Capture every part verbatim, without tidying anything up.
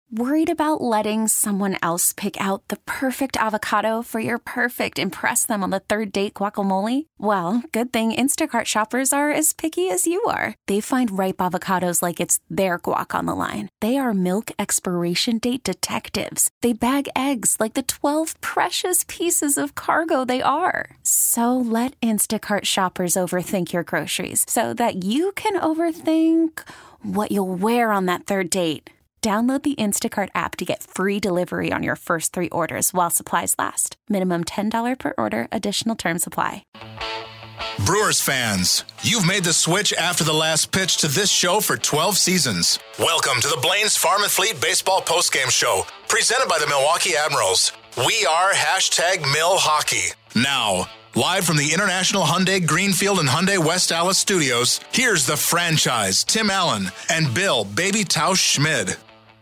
Worried about letting someone else pick out the perfect avocado for your perfect impress them on the third date guacamole? Well, good thing Instacart shoppers are as picky as you are. They find ripe avocados like it's their guac on the line. They are milk expiration date detectives. They bag eggs like the twelve precious pieces of cargo they are. So let Instacart shoppers overthink your groceries so that you can overthink what you'll wear on that third date. Download the Instacart app to get free delivery on your first three orders while supplies last. Minimum ten dollars per order. Additional terms apply. Brewers fans, you've made the switch after the last pitch to this show for twelve seasons. Welcome to the Blaine's Farm and Fleet Baseball Postgame Show, presented by the Milwaukee Admirals. We are hashtag Mill Hockey. Now, live from the International Hyundai Greenfield and Hyundai West Allis studios, here's the franchise, Tim Allen and Bill Baby Tausch Schmid.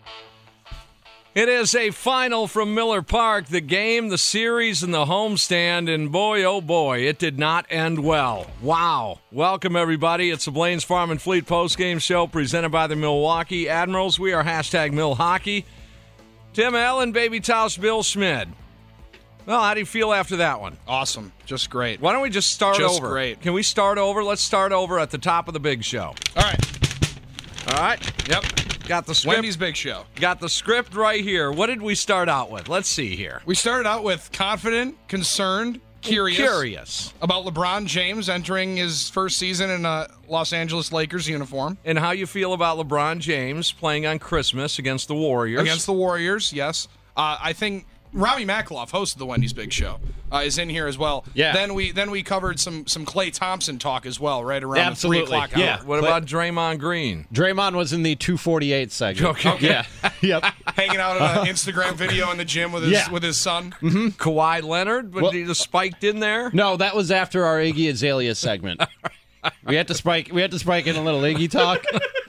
It is a final from Miller Park, the game, the series, and the homestand, and boy, oh boy, it did not end well. Wow. Welcome, everybody. It's the Blaine's Farm and Fleet postgame show presented by the Milwaukee Admirals. We are hashtag Mill Hockey. Tim Allen, Baby Tausch, Bill Schmid. Well, how do you feel after that one? Awesome. Just great. Why don't we just start just over? Just great. Can we start over? Let's start over at the top of the big show. All right. All right. Yep. Got the script. Wendy's Big Show. Got the script right here. What did we start out with? Let's see here. We started out with confident, concerned, curious. Curious. About LeBron James entering his first season in a Los Angeles Lakers uniform. And how you feel about LeBron James playing on Christmas against the Warriors. Against the Warriors, yes. Uh, I think Rami Makloff, host of the Wendy's Big Show, uh, is in here as well. Yeah. Then we then we covered some some Klay Thompson talk as well, right around Absolutely. the three o'clock Yeah. hour. What about Draymond Green? Draymond was in the two forty-eight segment. Okay. Yeah. Yep. Hanging out in an Instagram video in the gym with his Yeah. with his son. Mm-hmm. Kawhi Leonard, but Well- he just spiked in there. No, that was after our Iggy Azalea segment. We had to spike. We had to spike in a little Iggy talk,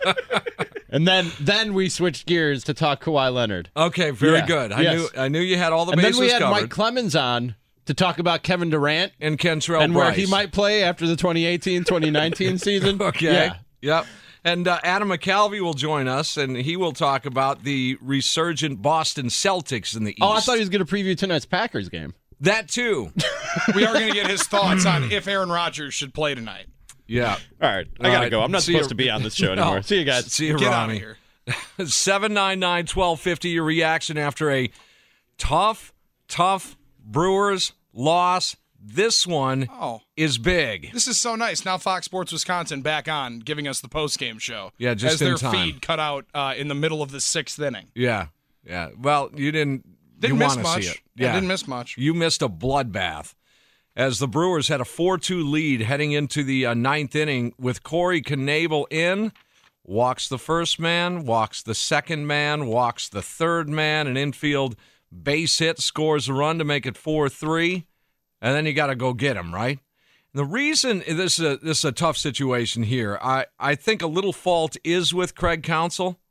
and then then we switched gears to talk Kawhi Leonard. Okay, very Yeah. good. I Yes. knew I knew you had all the And bases then we had covered. Mike Clemens on to talk about Kevin Durant and Kentrell and where Bryce. he might play after the twenty eighteen twenty nineteen season. Okay. Yeah. Yep. And uh, Adam McCalvey will join us, and he will talk about the resurgent Boston Celtics in the East. Oh, I thought he was going to preview tonight's Packers game. That too. We are going to get his thoughts on if Aaron Rodgers should play tonight. Yeah. All right, I All gotta right. go. I'm not See supposed you- to be on this show anymore. No. See you guys. See you, Get out Ronnie. of here. seven nine nine, twelve fifty, your reaction after a tough, tough Brewers loss. This one Oh. is big. This is so nice. Now Fox Sports Wisconsin back on, giving us the post-game show. Yeah, just as in their time. feed cut out uh, in the middle of the sixth inning. Yeah. Yeah. Well, you didn't, Didn't you miss want to much. see it. I didn't miss much. You missed a bloodbath as the Brewers had a four two lead heading into the uh, ninth inning with Corey Knebel in. Walks the first man, walks the second man, walks the third man, an infield base hit, scores a run to make it four three, and then you got to go get him, right? The reason this is a, this is a tough situation here, I, I think a little fault is with Craig Counsell.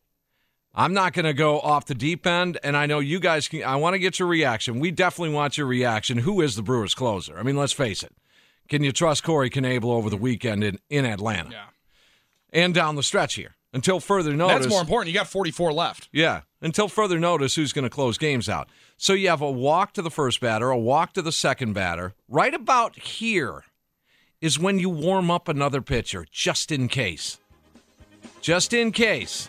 I'm not going to go off the deep end, and I know you guys can. I want to get your reaction. We definitely want your reaction. Who is the Brewers' closer? I mean, let's face it. Can you trust Corey Knebel over the weekend in, in Atlanta? Yeah. And down the stretch here. Until further notice. That's more important. You got forty-four left. Yeah. Until further notice, who's going to close games out. So you have a walk to the first batter, a walk to the second batter. Right about here is when you warm up another pitcher, just in case. Just in case.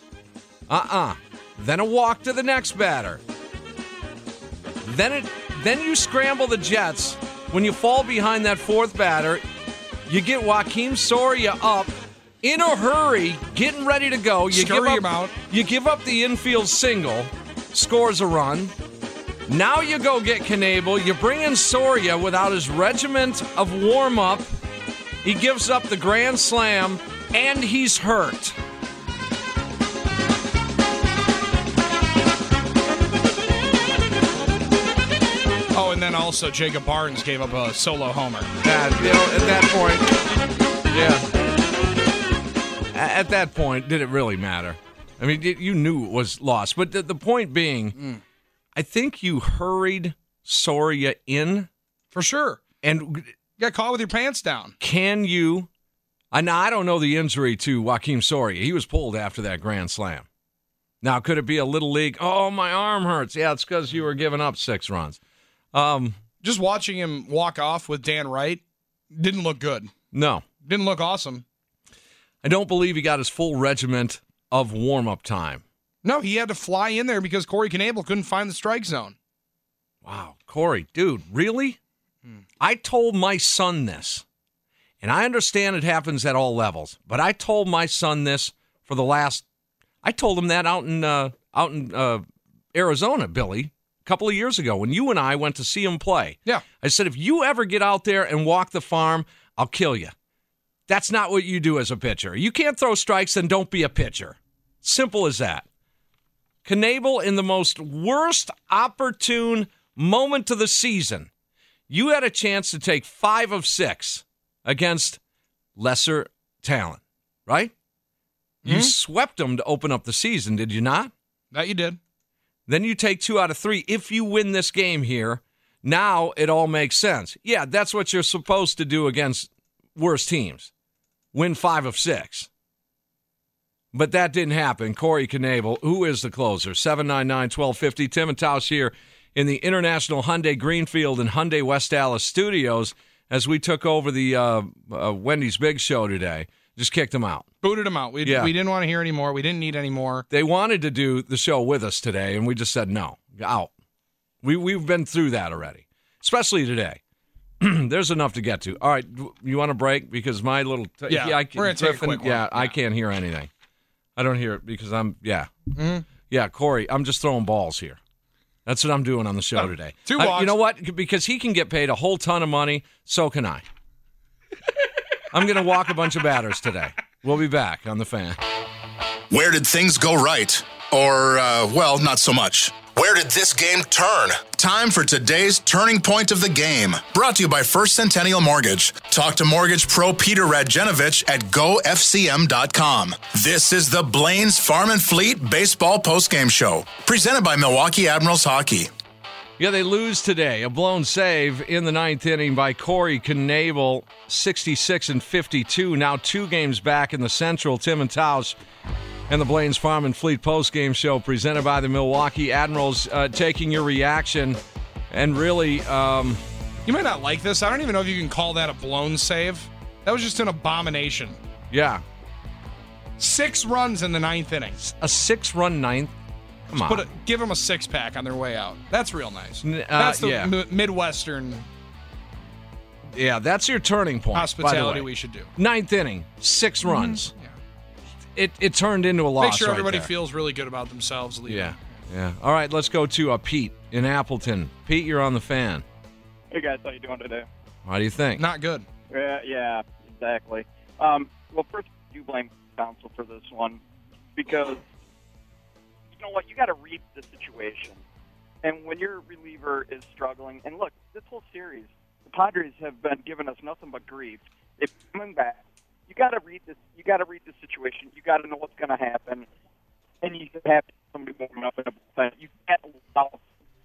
Uh-uh. Then a walk to the next batter. Then it then you scramble the Jets. When you fall behind that fourth batter, you get Joakim Soria up in a hurry, getting ready to go. You Scurry give up, him out. You give up the infield single, scores a run. Now you go get Knebel. You bring in Soria without his regiment of warm-up. He gives up the grand slam, and he's hurt. Oh, and then also Jacob Barnes gave up a solo homer. That, you know, at that point, yeah. A- At that point, did it really matter? I mean, it, you knew it was lost. But the, the point being, Mm. I think you hurried Soria in. For sure. And You got caught with your pants down. can you... I, now, I don't know the injury to Joakim Soria. He was pulled after that grand slam. Now, could it be a little league? Oh, my arm hurts. Yeah, it's because you were giving up six runs. Um, Just watching him walk off with Dan Wright didn't look good. No. Didn't look awesome. I don't believe he got his full regiment of warm-up time. No, he had to fly in there because Corey Knebel couldn't find the strike zone. Wow, Corey, dude, really? Hmm. I told my son this, and I understand it happens at all levels, but I told my son this for the last, I told him that out in, uh, out in uh, Arizona, Billy, a couple of years ago when you and I went to see him play. Yeah. I said, if you ever get out there and walk the farm, I'll kill you. That's not what you do as a pitcher. You can't throw strikes, then don't be a pitcher. Simple as that. Knebel, in the most worst opportune moment of the season, you had a chance to take five of six against lesser talent, right? Mm-hmm. You swept them to open up the season, did you not? That you did. Then you take two out of three. If you win this game here, now it all makes sense. Yeah, that's what you're supposed to do against worse teams. Win five of six. But that didn't happen. Corey Knebel, who is the closer? seven nine nine, one two five zero. Tim and Tausch here in the International Hyundai Greenfield and Hyundai West Dallas studios as we took over the uh, uh, Wendy's Big Show today. Just kicked them out. Booted them out. We, yeah. we didn't want to hear anymore. We didn't need any more. They wanted to do the show with us today, and we just said no. Out. We, we've been through that already, especially today. There's enough to get to. All right, you want a break? Because my little... T- yeah, yeah I, we're going to take a quick one. Yeah, yeah, I can't hear anything. I don't hear it because I'm... Yeah. Mm-hmm. Yeah, Corey, I'm just throwing balls here. That's what I'm doing on the show today. Two I, walks. you know what? Because he can get paid a whole ton of money, so can I. I'm going to walk a bunch of batters today. We'll be back on The Fan. Where did things go right? Or, uh, well, not so much. Where did this game turn? Time for today's Turning Point of the Game. Brought to you by First Centennial Mortgage. Talk to Mortgage Pro Peter Radjenovich at go f c m dot com. This is the Blaine's Farm and Fleet Baseball Postgame Show. Presented by Milwaukee Admirals Hockey. Yeah, they lose today. A blown save in the ninth inning by Corey Knebel, sixty-six and fifty-two. Now two games back in the Central. Tim and Tausch and the Blaine's Farm and Fleet postgame show presented by the Milwaukee Admirals, uh, taking your reaction. And really... Um, you might not like this. I don't even know if you can call that a blown save. That was just an abomination. Yeah. Six runs in the ninth inning. A six-run ninth? Come on. Put a, give them a six-pack on their way out. That's real nice. Uh, that's the yeah. m- Midwestern... Yeah, that's your turning point. Hospitality we should do. Ninth inning, six mm-hmm. runs. Yeah. It it turned into a loss. Make sure right everybody there. feels really good about themselves leaving. Yeah, yeah. All right, let's go to uh, Pete in Appleton. Pete, you're on The Fan. Hey guys, how you doing today? How do you think? Not good. Yeah, yeah, exactly. Um, well, first, I do blame counsel for this one because you know what? You got to read the situation, and when your reliever is struggling, and look, this whole series. Padres have been giving us nothing but grief. They're coming back. You got to read this. You got to read the situation. You got to know what's going to happen, and you have somebody warming up in a bullpen. You can't allow.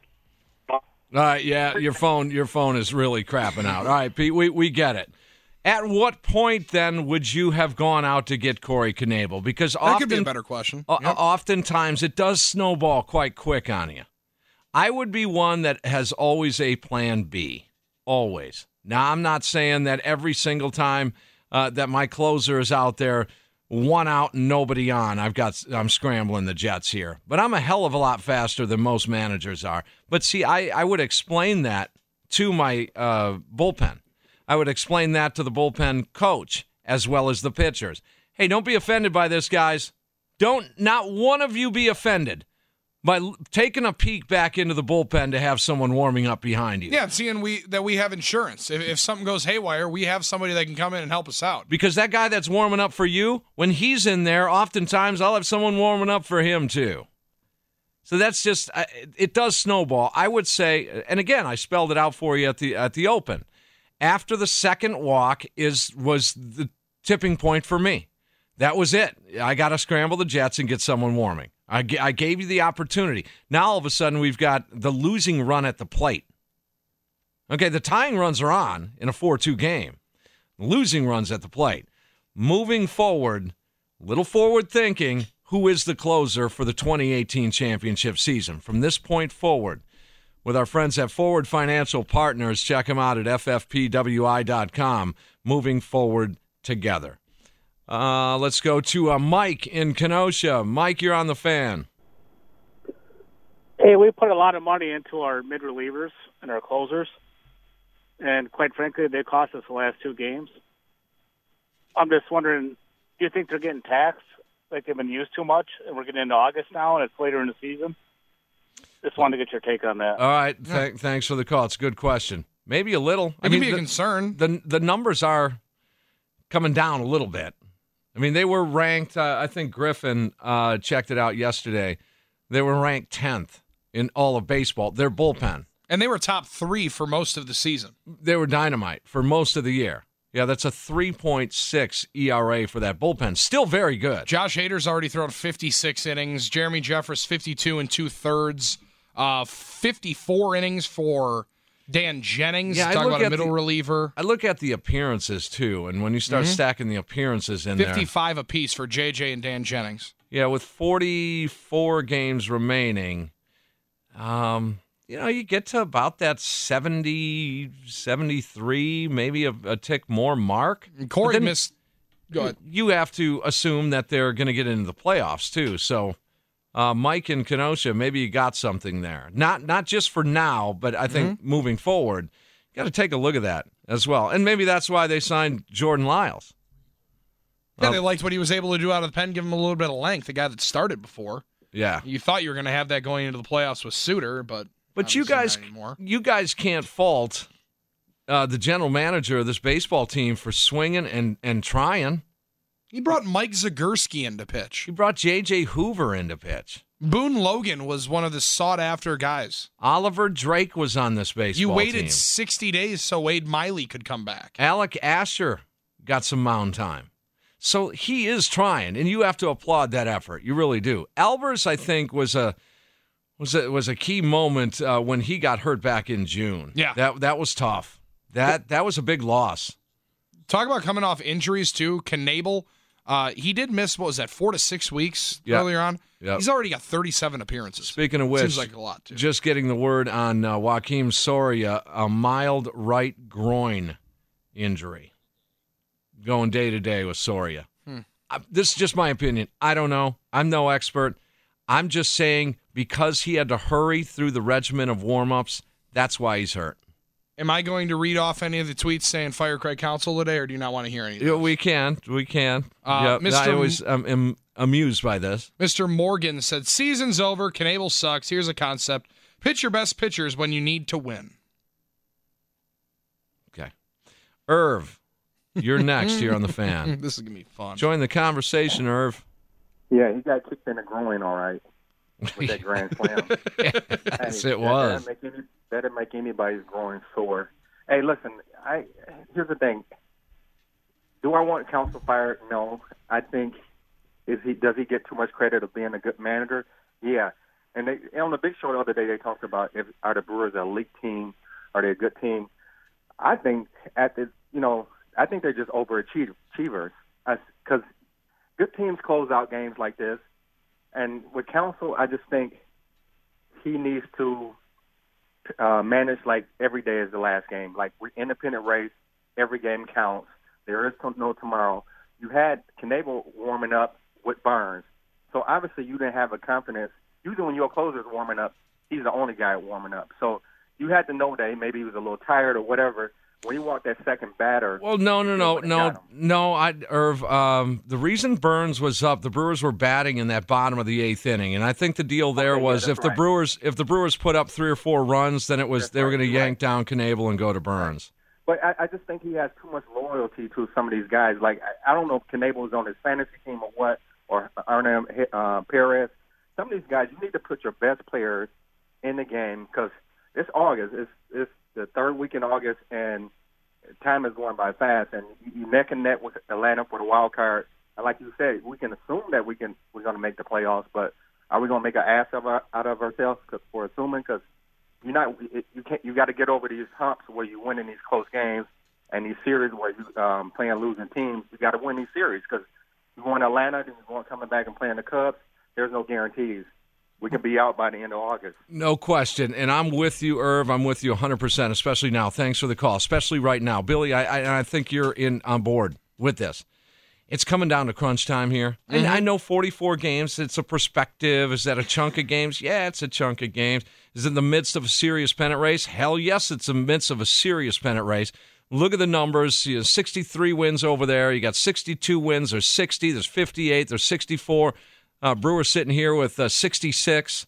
All right, yeah, your phone, your phone is really crapping out. All right, Pete, we we get it. At what point then would you have gone out to get Corey Knebel? Because that often, could be a better question. Uh, yep. Oftentimes, it does snowball quite quick on you. I would be one that has always a plan B. Always. Now, I'm not saying that every single time uh, that my closer is out there, one out and nobody on, I've got I'm scrambling the Jets here. But I'm a hell of a lot faster than most managers are. But see, I, I would explain that to my uh, bullpen. I would explain that to the bullpen coach as well as the pitchers. Hey, don't be offended by this, guys. Don't not one of you be offended by taking a peek back into the bullpen to have someone warming up behind you. Yeah, seeing we that we have insurance. If, if something goes haywire, we have somebody that can come in and help us out. Because that guy that's warming up for you, when he's in there, oftentimes I'll have someone warming up for him too. So that's just, it does snowball. I would say, and again, I spelled it out for you at the at the open. After the second walk is was the tipping point for me. That was it. I got to scramble the Jets and get someone warming. I, g- I gave you the opportunity. Now, all of a sudden, we've got the losing run at the plate. Okay, the tying runs are on in a four two game. Losing runs at the plate. Moving forward, little forward thinking, who is the closer for the twenty eighteen championship season. From this point forward, with our friends at Forward Financial Partners, check them out at F F P W I dot com, moving forward together. Uh, let's go to uh, Mike in Kenosha. Mike, you're on the Fan. Hey, we put a lot of money into our mid relievers and our closers, and quite frankly, they cost us the last two games. I'm just wondering, do you think they're getting taxed, like they've been used too much, and we're getting into August now, and it's later in the season? Just wanted to get your take on that. All right, th- thanks for the call. It's a good question. Maybe a little. It I can mean, be a the, concern. The the numbers are coming down a little bit. I mean, they were ranked. Uh, I think Griffin uh, checked it out yesterday. They were ranked tenth in all of baseball. Their bullpen, and they were top three for most of the season. They were dynamite for most of the year. Yeah, that's a three point six E R A for that bullpen. Still very good. Josh Hader's already thrown fifty-six innings. Jeremy Jeffress, fifty-two and two-thirds. Uh, fifty-four innings for Dan Jennings. Yeah, Talk about a at middle the, reliever. I look at the appearances, too, and when you start mm-hmm. stacking the appearances in fifty-five there. fifty-five apiece for J J and Dan Jennings. Yeah, with forty-four games remaining, um, you know, you get to about that seventy, seventy-three, maybe a, a tick more mark. And Corey missed. Go ahead. You have to assume that they're going to get into the playoffs, too, so... Uh, Mike in Kenosha, maybe you got something there. Not not just for now, but I think mm-hmm. moving forward, you got to take a look at that as well. And maybe that's why they signed Jordan Lyles. Yeah, uh, they liked what he was able to do out of the pen, give him a little bit of length, the guy that started before. Yeah. You thought you were going to have that going into the playoffs with Suter, but But you guys you guys can't fault uh, the general manager of this baseball team for swinging and, and trying. He brought Mike Zagurski into pitch. He brought J J Hoover into pitch. Boone Logan was one of the sought-after guys. Oliver Drake was on this baseball You waited team. sixty days so Wade Miley could come back. Alec Asher got some mound time. So he is trying, and you have to applaud that effort. You really do. Albers, I think, was a was a, was a key moment uh, when he got hurt back in June. Yeah. That, that was tough. That, that was a big loss. Talk about coming off injuries, too. Knebel. Uh, he did miss, what was that, four to six weeks yep. earlier on? Yep. He's already got thirty-seven appearances. Speaking of which, seems like a lot, too. Just getting the word on uh, Joakim Soria, a mild right groin injury. Going day to day with Soria. Hmm. I, this is just my opinion. I don't know. I'm no expert. I'm just saying because he had to hurry through the regimen of warm-ups, that's why he's hurt. Am I going to read off any of the tweets saying fire Craig Counsell today, or do you not want to hear anything? Yeah, we can. We can. Uh, yep. Mister I always um, am amused by this. Mister Morgan said, season's over. Knebel sucks. Here's a concept. Pitch your best pitchers when you need to win. Okay. Irv, you're next here on the Fan. This is going to be fun. Join the conversation, Irv. Yeah, he got kicked in the groin, all right, with that grand slam. Yes, hey, it was. That didn't, any, that didn't make anybody's groin sore. Hey, listen, I here's the thing. Do I want Counsell fired? No. I think is he does he get too much credit of being a good manager? Yeah. And they on the Big Show the other day they talked about if are the Brewers an elite team? Are they a good team? I think at the you know I think they're just overachievers because good teams close out games like this. And with Counsell, I just think he needs to uh, manage like every day is the last game. Like we're independent race, every game counts. There is no tomorrow. You had Knebel warming up with Burns, so obviously you didn't have a confidence. Usually when your closer is warming up, he's the only guy warming up. So you had to know that maybe he was a little tired or whatever. When you walk that second batter. Well, no, no, no, no, no. I, Irv, um, the reason Burns was up, the Brewers were batting in that bottom of the eighth inning, and I think the deal there okay, was yeah, if the right. Brewers, if the Brewers put up three or four runs, then it was that's they were right, going to yank right. down Knebel and go to Burns. But I, I just think he has too much loyalty to some of these guys. Like I, I don't know if Knebel is on his fantasy team or what, or Arnem uh, Perez. Some of these guys, you need to put your best players in the game because it's August. It's it's the third week in August and. Time is going by fast, and you neck and neck with Atlanta for the wild card. And like you said, we can assume that we can we're going to make the playoffs, but are we going to make an ass of our, out of ourselves for assuming? Because you're not, you can't, you got to get over these humps where you win in these close games and these series where you um, playing losing teams. You got to win these series because You're going to Atlanta, then you're going coming back and playing the Cubs. There's no guarantees. We could be out by the end of August. No question. And I'm with you, Irv. I'm with you one hundred percent, especially now. Thanks for the call, especially right now. Billy, I, I, I think you're in on board with this. It's coming down to crunch time here. Mm-hmm. And I know forty-four games, it's a perspective. Is that a chunk of games? Yeah, it's a chunk of games. Is it in the midst of a serious pennant race? Hell yes, it's in the midst of a serious pennant race. Look at the numbers. You know, sixty-three wins over there. You got sixty-two wins. There's sixty. There's fifty-eight. There's sixty-four. Uh, Brewers sitting here with uh, sixty-six.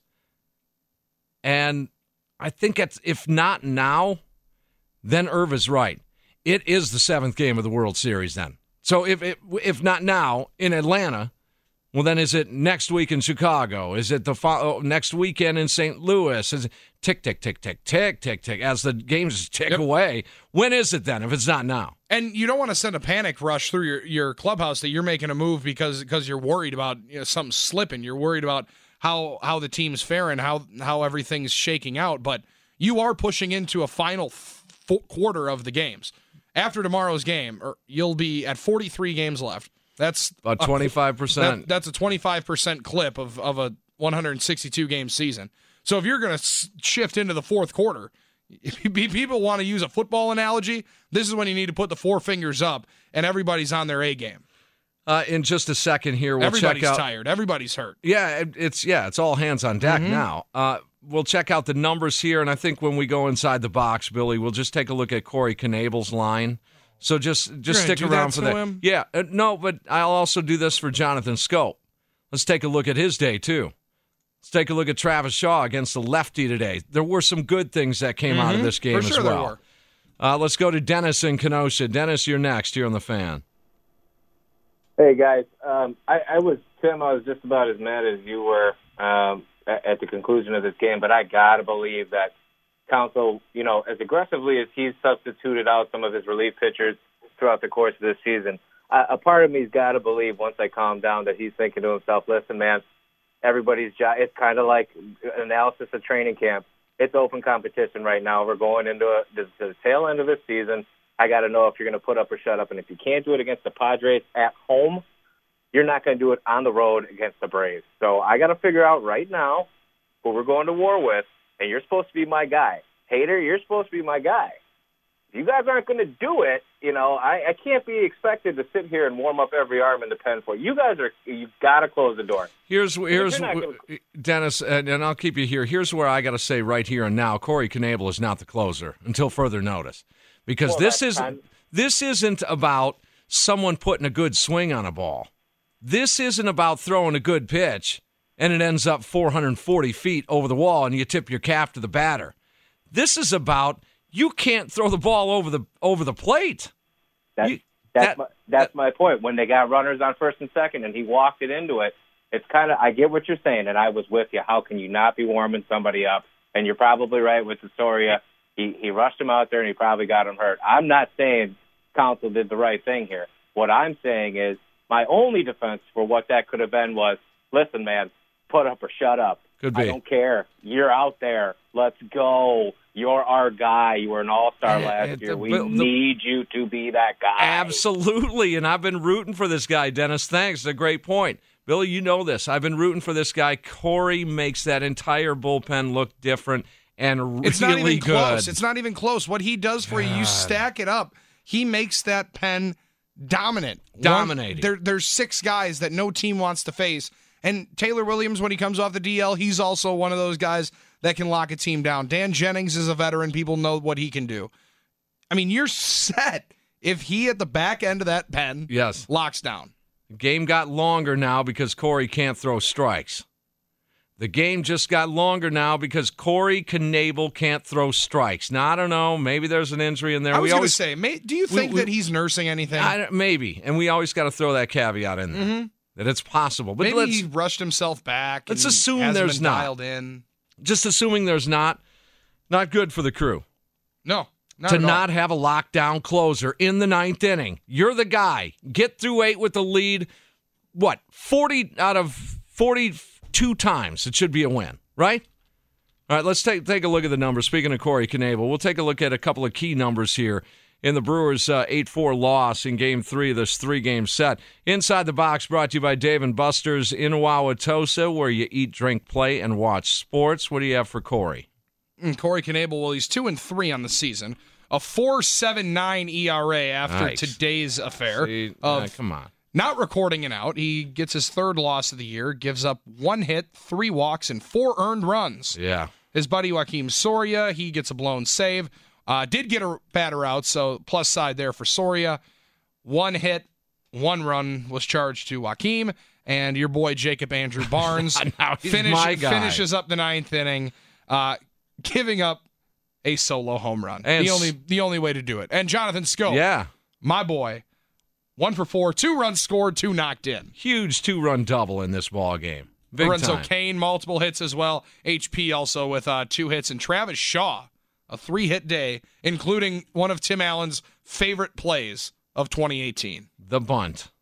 And I think it's, if not now, then Irv is right. It is the seventh game of the World Series then. So if it, if not now in Atlanta, well, then is it next week in Chicago? Is it the fo- next weekend in Saint Louis? Is it tick, tick, tick, tick, tick, tick, tick, as the games tick yep. away? When is it then if it's not now? And you don't want to send a panic rush through your, your clubhouse that you're making a move because because you're worried about you know, something slipping. You're worried about how how the team's faring, how how everything's shaking out. But you are pushing into a final f- quarter of the games. After tomorrow's game, or you'll be at forty-three games left. That's about twenty-five percent. That, that's a twenty-five percent clip of, of a one hundred sixty-two game season. So if you're going to shift into the fourth quarter, if people want to use a football analogy, this is when you need to put the four fingers up and everybody's on their A game. Uh, in just a second here, we'll everybody's check out. tired. Everybody's hurt. Yeah, it's yeah, it's all hands on deck mm-hmm. now. Uh, we'll check out the numbers here, and I think when we go inside the box, Billy, we'll just take a look at Corey Knabel's line. So just just stick around for that. Him? Yeah, uh, no, but I'll also do this for Jonathan Scope. Let's take a look at his day too. Let's take a look at Travis Shaw against the lefty today. There were some good things that came mm-hmm. out of this game for as sure well. There were. Uh, let's go to Dennis in Kenosha. Dennis, you're next here on the Fan. Hey guys, um, I, I was Tim. I was just about as mad as you were um, at, at the conclusion of this game, but I gotta believe that Counsell, you know, as aggressively as he's substituted out some of his relief pitchers throughout the course of this season, uh, a part of me's got to believe once I calm down that he's thinking to himself, listen, man, everybody's job, it's kind of like analysis of training camp. It's open competition right now. We're going into a, the, the tail end of this season. I got to know if you're going to put up or shut up. And if you can't do it against the Padres at home, you're not going to do it on the road against the Braves. So I got to figure out right now who we're going to war with. And you're supposed to be my guy. Hader, you're supposed to be my guy. If you guys aren't going to do it, you know, I, I can't be expected to sit here and warm up every arm in the pen for you. You guys are, you've got to close the door. Here's, here's gonna... Dennis, and, and I'll keep you here. Here's where I got to say right here and now, Corey Knebel is not the closer until further notice. Because well, this isn't, time. this isn't about someone putting a good swing on a ball. This isn't about throwing a good pitch and it ends up four hundred forty feet over the wall and you tip your cap to the batter. This is about you can't throw the ball over the over the plate. That's, you, that's, that, my, that's that, my point. When they got runners on first and second and he walked it into it, it's kind of, I get what you're saying, and I was with you. How can you not be warming somebody up? And you're probably right with Astoria. He, he rushed him out there and he probably got him hurt. I'm not saying Counsell did the right thing here. What I'm saying is my only defense for what that could have been was, listen, man, put up or shut up. Could be. I don't care. You're out there. Let's go. You're our guy. You were an all-star last uh, year. We the, need you to be that guy. Absolutely, and I've been rooting for this guy, Dennis. Thanks. It's a great point. Billy, you know this. I've been rooting for this guy. Corey makes that entire bullpen look different and really it's not even good. Close. It's not even close. What he does for God. you, you stack it up. He makes that pen dominant. Dominating. One, there, there's six guys that no team wants to face. And Taylor Williams, when he comes off the D L, he's also one of those guys that can lock a team down. Dan Jennings is a veteran. People know what he can do. I mean, you're set if he at the back end of that pen yes. locks down. The game got longer now because Corey can't throw strikes. The game just got longer now because Corey Knebel can't throw strikes. Now, I don't know. Maybe there's an injury in there. I was going to always say, may, do you think we, we, that he's nursing anything? I, maybe. And we always got to throw that caveat in there. Mm-hmm. That it's possible. But maybe let's, he rushed himself back. Let's and assume hasn't there's been not. Dialed in. Just assuming there's not. Not good for the crew. No. Not to at not all. have a lockdown closer in the ninth inning. You're the guy. Get through eight with the lead. What? forty out of forty-two times it should be a win, right? All right, let's take take a look at the numbers. Speaking of Corey Knebel, we'll take a look at a couple of key numbers here in the Brewers' uh, eight four loss in Game three of this three-game set. Inside the Box brought to you by Dave and Buster's in Wauwatosa, where you eat, drink, play, and watch sports. What do you have for Corey? And Corey Knebel, well, he's two and three on the season. A four point seven nine E R A after Nice. today's affair. See, of uh, come on. Not recording it out. He gets his third loss of the year, gives up one hit, three walks, and four earned runs. Yeah. His buddy Joakim Soria, he gets a blown save. Uh, did get a batter out, so plus side there for Soria. One hit, one run was charged to Joakim, and your boy Jacob Andrew Barnes Now he's finish, my guy. finishes up the ninth inning, uh, giving up a solo home run. And the s- only the only way to do it. And Jonathan Scope, Yeah. my boy, one for four, two runs scored, two knocked in. Huge two-run double in this ball game. Big Lorenzo time. Kane, multiple hits as well. H P also with uh, two hits. And Travis Shaw, a three-hit day, including one of Tim Allen's favorite plays of twenty eighteen. The bunt.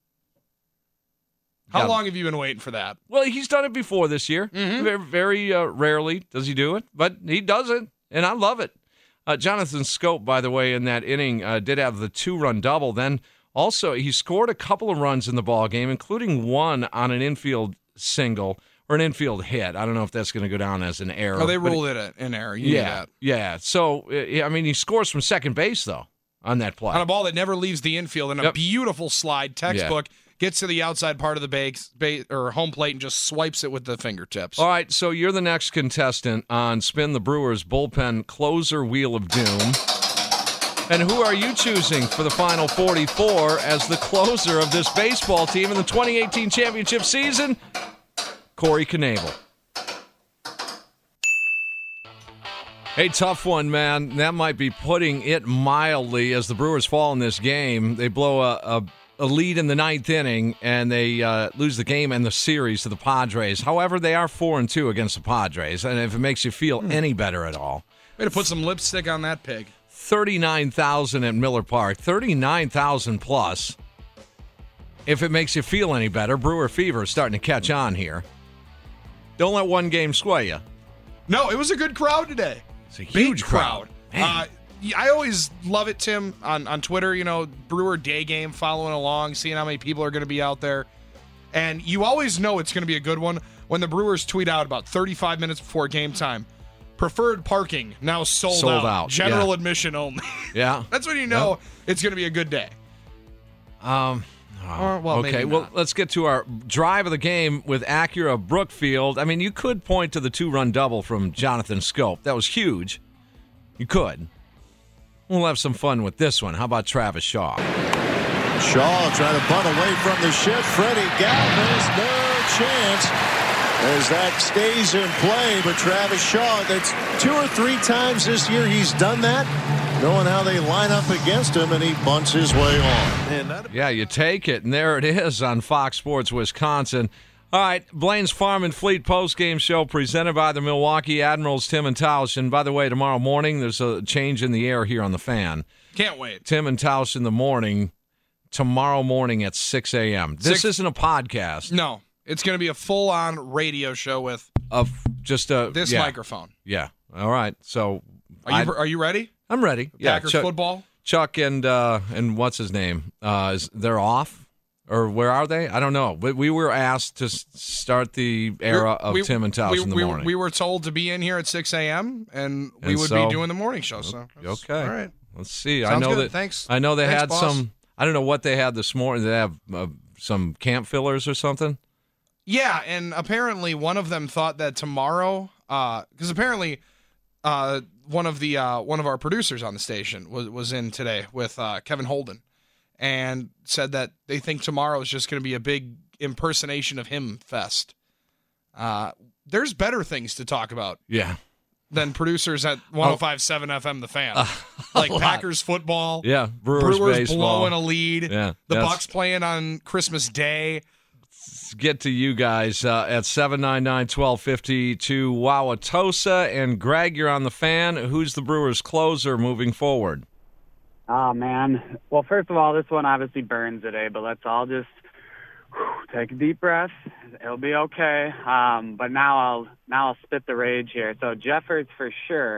How Yeah. long have you been waiting for that? Well, he's done it before this year. Mm-hmm. Very, very uh, rarely does he do it, but he does it, and I love it. Uh, Jonathan Scope, by the way, in that inning uh, did have the two-run double. Then also he scored a couple of runs in the ball game, including one on an infield single or an infield hit. I don't know if that's going to go down as an error. Oh, they but ruled it an error. You knew yeah, that. yeah. So uh, I mean, he scores from second base though on that play. On a ball that never leaves the infield, and a Yep. beautiful slide, textbook, gets to the outside part of the base, base or home plate and just swipes it with the fingertips. All right, so you're the next contestant on Spin the Brewers bullpen closer wheel of doom. And who are you choosing for the final forty-four as the closer of this baseball team in the twenty eighteen championship season? Corey Knebel. Hey, tough one, man. That might be putting it mildly as the Brewers fall in this game. They blow a, a, a lead in the ninth inning, and they uh, lose the game and the series to the Padres. However, they are four and two against the Padres, and if it makes you feel any better at all. Way to put some lipstick on that pig. thirty-nine thousand at Miller Park, thirty-nine thousand plus. If it makes you feel any better, Brewer fever is starting to catch on here. Don't let one game sway you. No, it was a good crowd today. It's a huge Big crowd. Uh, I always love it, Tim, on, on Twitter, you know, Brewer day game, following along, seeing how many people are going to be out there. And you always know it's going to be a good one when the Brewers tweet out about thirty-five minutes before game time. Preferred parking, now sold, Sold out. out, General yeah. admission only. Yeah. That's when you know it's going to be a good day. Um. Or, well, okay, maybe well, not. let's get to our drive of the game with Acura Brookfield. I mean, you could point to the two-run double from Jonathan Scope. That was huge. You could. We'll have some fun with this one. How about Travis Shaw? Shaw trying to bunt away from the shift. Freddie Galvis, no chance as that stays in play. But Travis Shaw, that's two or three times this year he's done that, knowing how they line up against him, and he bunts his way on. And that- Yeah, you take it, and there it is on Fox Sports Wisconsin. All right, Blaine's Farm and Fleet postgame show presented by the Milwaukee Admirals, Tim and Tausch. And by the way, tomorrow morning there's a change in the air here on the Fan. Can't wait. Tim and Tausch in the morning, tomorrow morning at six a.m. This Six- isn't a podcast. No, it's going to be a full-on radio show with Of just a this yeah, microphone. Yeah. All right. So Are you I- are you ready? I'm ready. Yeah. Packers Chuck, football? Chuck and uh, and what's his name? Uh, is they're off. Or where are they? I don't know. But we were asked to s- start the era of We- Tim and Tausch we, in the we, morning. We were told to be in here at six a.m. and we And would so- be doing the morning show. So that's- okay. all right. Let's see. I Sounds know good. that. Thanks. I know they Thanks, had boss. some. I don't know what they had this morning. They have uh, some camp fillers or something. Yeah, and apparently one of them thought that tomorrow, because apparently uh, one of the uh, one of our producers on the station was was in today with uh, Kevin Holden, and said that they think tomorrow is just going to be a big impersonation of him fest. Uh, there's better things to talk about Yeah. than producers at one oh five point seven F M The Fan, like lot. Packers football. Yeah. Brewers, Brewers baseball. blowing a lead. Yeah, The that's- Bucks playing on Christmas Day. Let's get to you guys uh, at seven nine nine, one two five zero to Wauwatosa. And Greg, you're on the Fan. Who's the Brewers closer moving forward? Oh, man. Well, first of all, this one obviously burns today, but let's all just whew, take a deep breath. It'll be okay. Um, but now I'll now I'll spit the rage here. So Jeffords for sure.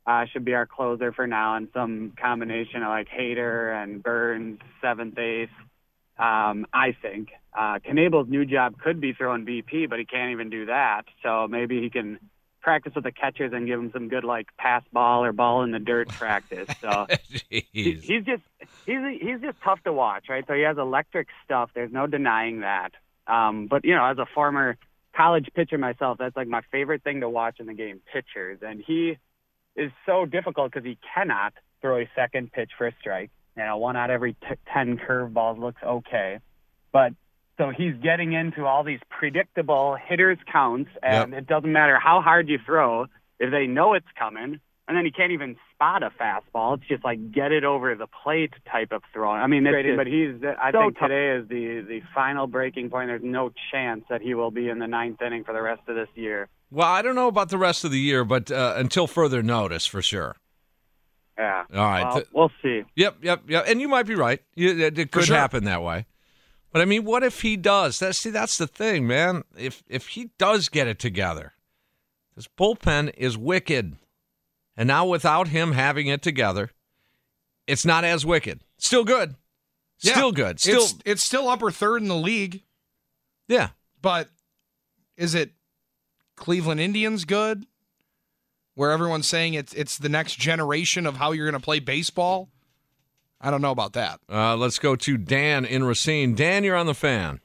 uh, should be our closer for now, and some combination of like Hader and Burns, seventh, eighth. Um, I think uh, Knable's new job could be throwing B P, but he can't even do that. So maybe he can practice with the catchers and give him some good like pass ball or ball in the dirt practice. So he, he's just he's he's just tough to watch, right? So he has electric stuff. There's no denying that. Um, but you know, as a former college pitcher myself, that's like my favorite thing to watch in the game, pitchers. And he is so difficult because he cannot throw a second pitch for a strike. You know, one out of every t- ten curveballs looks okay. But so he's getting into all these predictable hitters counts, and yep. It doesn't matter how hard you throw if they know it's coming, and then he can't even spot a fastball. It's just like get it over the plate type of throwing. I mean, it's, but he's. I so think today is the the final breaking point. There's no chance that he will be in the ninth inning for the rest of this year. Well, I don't know about the rest of the year, but uh, until further notice, for sure. Yeah. All right. Well, we'll see. Yep, yep, yep. And you might be right. You, it could sure. happen that way. But I mean, what if he does? That see, that's the thing, man. If if he does get it together, this bullpen is wicked, and now without him having it together, it's not as wicked. Still good. Still yeah, good. Still, it's, it's still upper third in the league. Yeah. But is it Cleveland Indians good? Where everyone's saying it's it's the next generation of how you're going to play baseball? I don't know about that. Uh, let's go to Dan in Racine. Dan, you're on the Fan.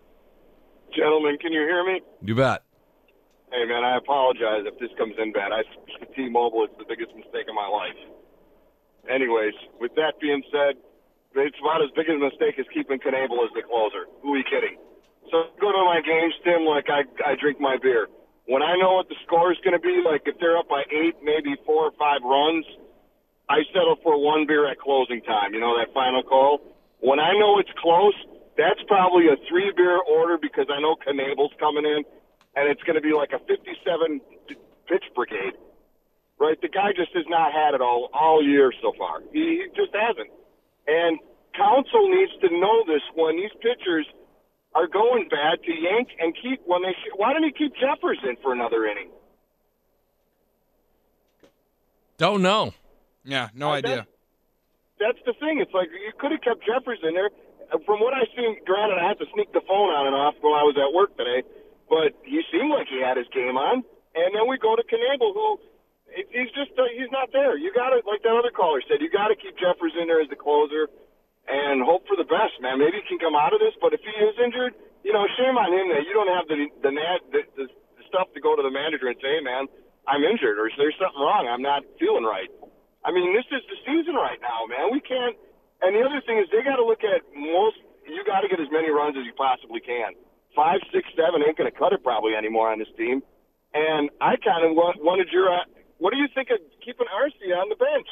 Gentlemen, can you hear me? You bet. Hey, man, I apologize if this comes in bad. I switched to T-Mobile. It's the biggest mistake of my life. Anyways, with that being said, it's about as big a mistake as keeping Knable as the closer. Who are you kidding? So I go to my games, Tim, like I, I drink my beer. When I know what the score is going to be, like if they're up by eight, maybe four or five runs, I settle for one beer at closing time, you know, that final call. When I know it's close, that's probably a three-beer order because I know Knable's coming in, and it's going to be like a fifty-seven pitch brigade, right? The guy just has not had it all all year so far. He, he just hasn't. And Counsell needs to know this when these pitchers – are going bad to yank and keep when they sh- why don't he keep Jeffers in for another inning? Don't know. Yeah, no I, idea. That's, that's the thing. It's like you could have kept Jeffers in there. From what I've seen, granted, I had to sneak the phone on and off while I was at work today, but he seemed like he had his game on. And then we go to Knable, who he's just uh, he's not there. You got to, like that other caller said, you got to keep Jeffers in there as the closer. And hope for the best, man. Maybe he can come out of this, but if he is injured, you know, shame on him that you don't have the the, the the the stuff to go to the manager and say, hey, man, I'm injured, or there's something wrong. I'm not feeling right. I mean, this is the season right now, man. We can't. And the other thing is they got to look at most. You got to get as many runs as you possibly can. Five, six, seven ain't going to cut it probably anymore on this team. And I kind of wanted your. Uh, what do you think of keeping Arcia on the bench?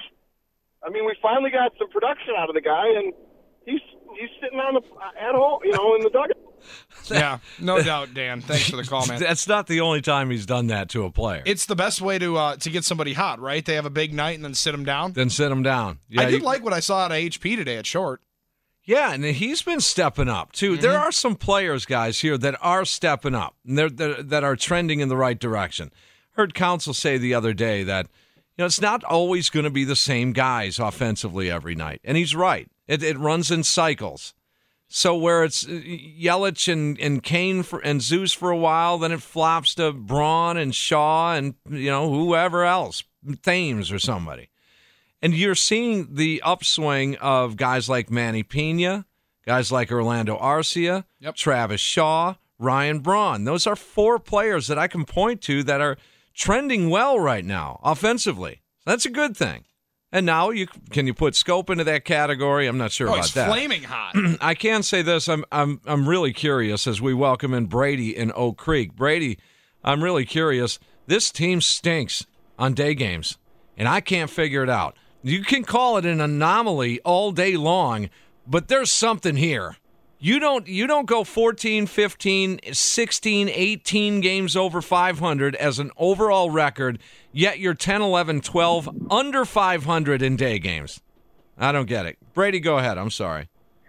I mean, we finally got some production out of the guy, and he's he's sitting on the at home, you know, in the dugout. Yeah, no doubt, Dan. Thanks for the call, man. That's not the only time he's done that to a player. It's the best way to uh, to get somebody hot, right? They have a big night and then sit them down. Then sit them down. Yeah, I did you, like what I saw out of H P today at short. Yeah, and he's been stepping up, too. Mm-hmm. There are some players, guys, here that are stepping up, and they're, they're, that are trending in the right direction. Heard Counsell say the other day that, you know, it's not always going to be the same guys offensively every night. And he's right. It, it runs in cycles. So where it's Yelich and, and Kane for, and Zeus for a while, then it flops to Braun and Shaw and, you know, whoever else, Thames or somebody. And you're seeing the upswing of guys like Manny Pena, guys like Orlando Arcia, yep. Travis Shaw, Ryan Braun. Those are four players that I can point to that are trending well right now offensively. That's a good thing. And now you can you put Scope into that category? I'm not sure oh, about he's that. Flaming hot. I can say this. I'm I'm I'm really curious as we welcome in Brady in Oak Creek. Brady, I'm really curious. This team stinks on day games, and I can't figure it out. You can call it an anomaly all day long, but there's something here. You don't you don't go fourteen, fifteen, sixteen, eighteen games over five hundred as an overall record, yet you're ten, eleven, twelve under five hundred in day games. I don't get it. Brady, go ahead. I'm sorry.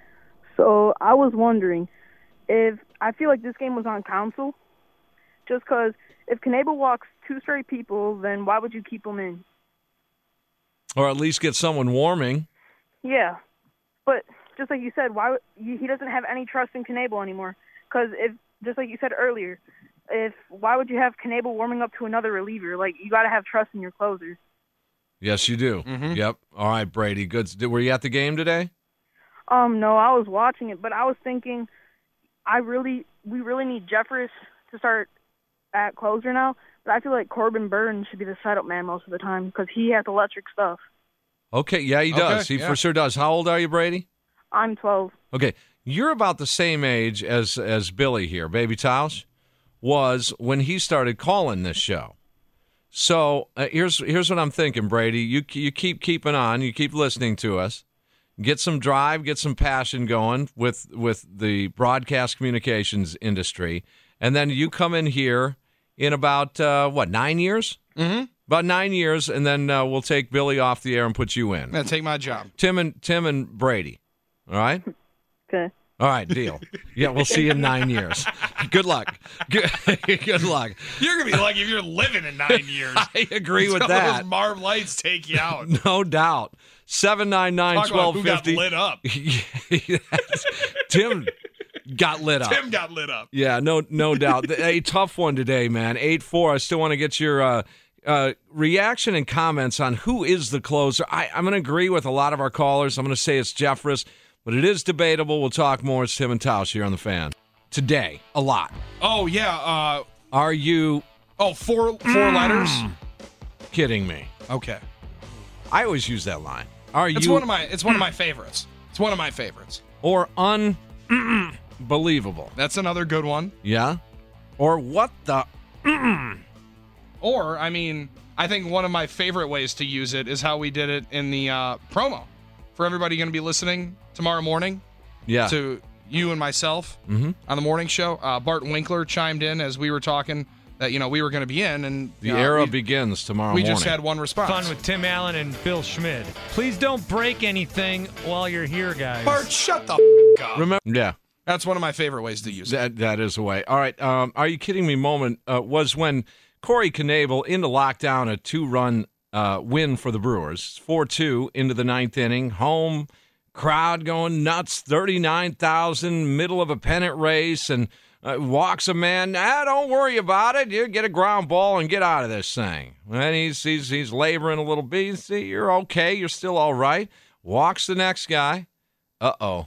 So I was wondering if I feel like this game was on Counsell, just because if Knable walks two straight people, then why would you keep him in? Or at least get someone warming. Yeah, but just like you said, why would, he doesn't have any trust in Knebel anymore? Because if, just like you said earlier, if why would you have Knebel warming up to another reliever? Like, you got to have trust in your closers. Yes, you do. Mm-hmm. Yep. All right, Brady. Good. Were you at the game today? Um, no, I was watching it, but I was thinking, I really, we really need Jeffress to start at closer now. But I feel like Corbin Burns should be the setup man most of the time because he has electric stuff. Okay, yeah, he does. Okay, he yeah. for sure does. How old are you, Brady? I'm twelve. Okay, you're about the same age as as Billy here, Baby Tausch, was when he started calling this show. So uh, here's here's what I'm thinking, Brady. You you keep keeping on. You keep listening to us. Get some drive, get some passion going with with the broadcast communications industry, and then you come in here in about uh, what nine years? Mm-hmm. About nine years, and then uh, we'll take Billy off the air and put you in. Then take my job. Tim and Tim and Brady. All right? Okay. All right, deal. Yeah, we'll see you in nine years. Good luck. Good, good luck. You're going to be lucky if you're living in nine years. I agree with Some that. Those Marv lights take you out. No doubt. seven nine nine, one two five zero. Who got lit up? Tim got lit up. Tim got lit up. Yeah, no no doubt. A tough one today, man. eight four. I still want to get your uh, uh, reaction and comments on who is the closer. I, I'm going to agree with a lot of our callers. I'm going to say it's Jeffress, but it is debatable. We'll talk more. It's Tim and Tausch here on The Fan. Today, a lot. Oh, yeah. Uh, Are you... Oh, four, four letters? Kidding me. Okay. I always use that line. Are it's you... One of my, it's one of my favorites. It's one of my favorites. Or unbelievable. That's another good one. Yeah? Or what the... Or, I mean, I think one of my favorite ways to use it is how we did it in the uh, promo. For everybody going to be listening tomorrow morning yeah. to you and myself mm-hmm. on the morning show. Uh, Bart Winkler chimed in as we were talking that, you know, we were going to be in. and The uh, era we, begins tomorrow we morning. We just had one response. Fun with Tim Allen and Bill Schmid. Please don't break anything while you're here, guys. Bart, shut the f*** up. Remember, yeah. That's one of my favorite ways to use that, it. That is a way. All right. Um, are you kidding me moment uh, was when Corey Knebel into lockdown, a two-run uh, win for the Brewers. four two into the ninth inning. Home crowd going nuts. thirty-nine thousand, middle of a pennant race, and uh, walks a man. Ah, don't worry about it. You get a ground ball and get out of this thing. And he's he's he's laboring a little bit. See, you're okay. You're still all right. Walks the next guy. Uh-oh.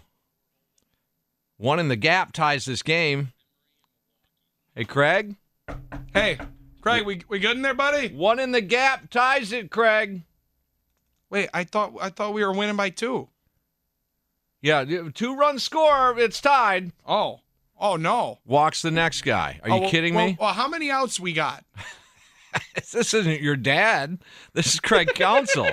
One in the gap ties this game. Hey, Craig? Hey, Craig, we we good in there, buddy? One in the gap ties it, Craig. Wait, I thought I thought we were winning by two. Yeah, two-run score. It's tied. Oh. Oh, no. Walks the next guy. Are oh, you well, kidding well, me? Well, how many outs we got? This isn't your dad. This is Craig Counsell.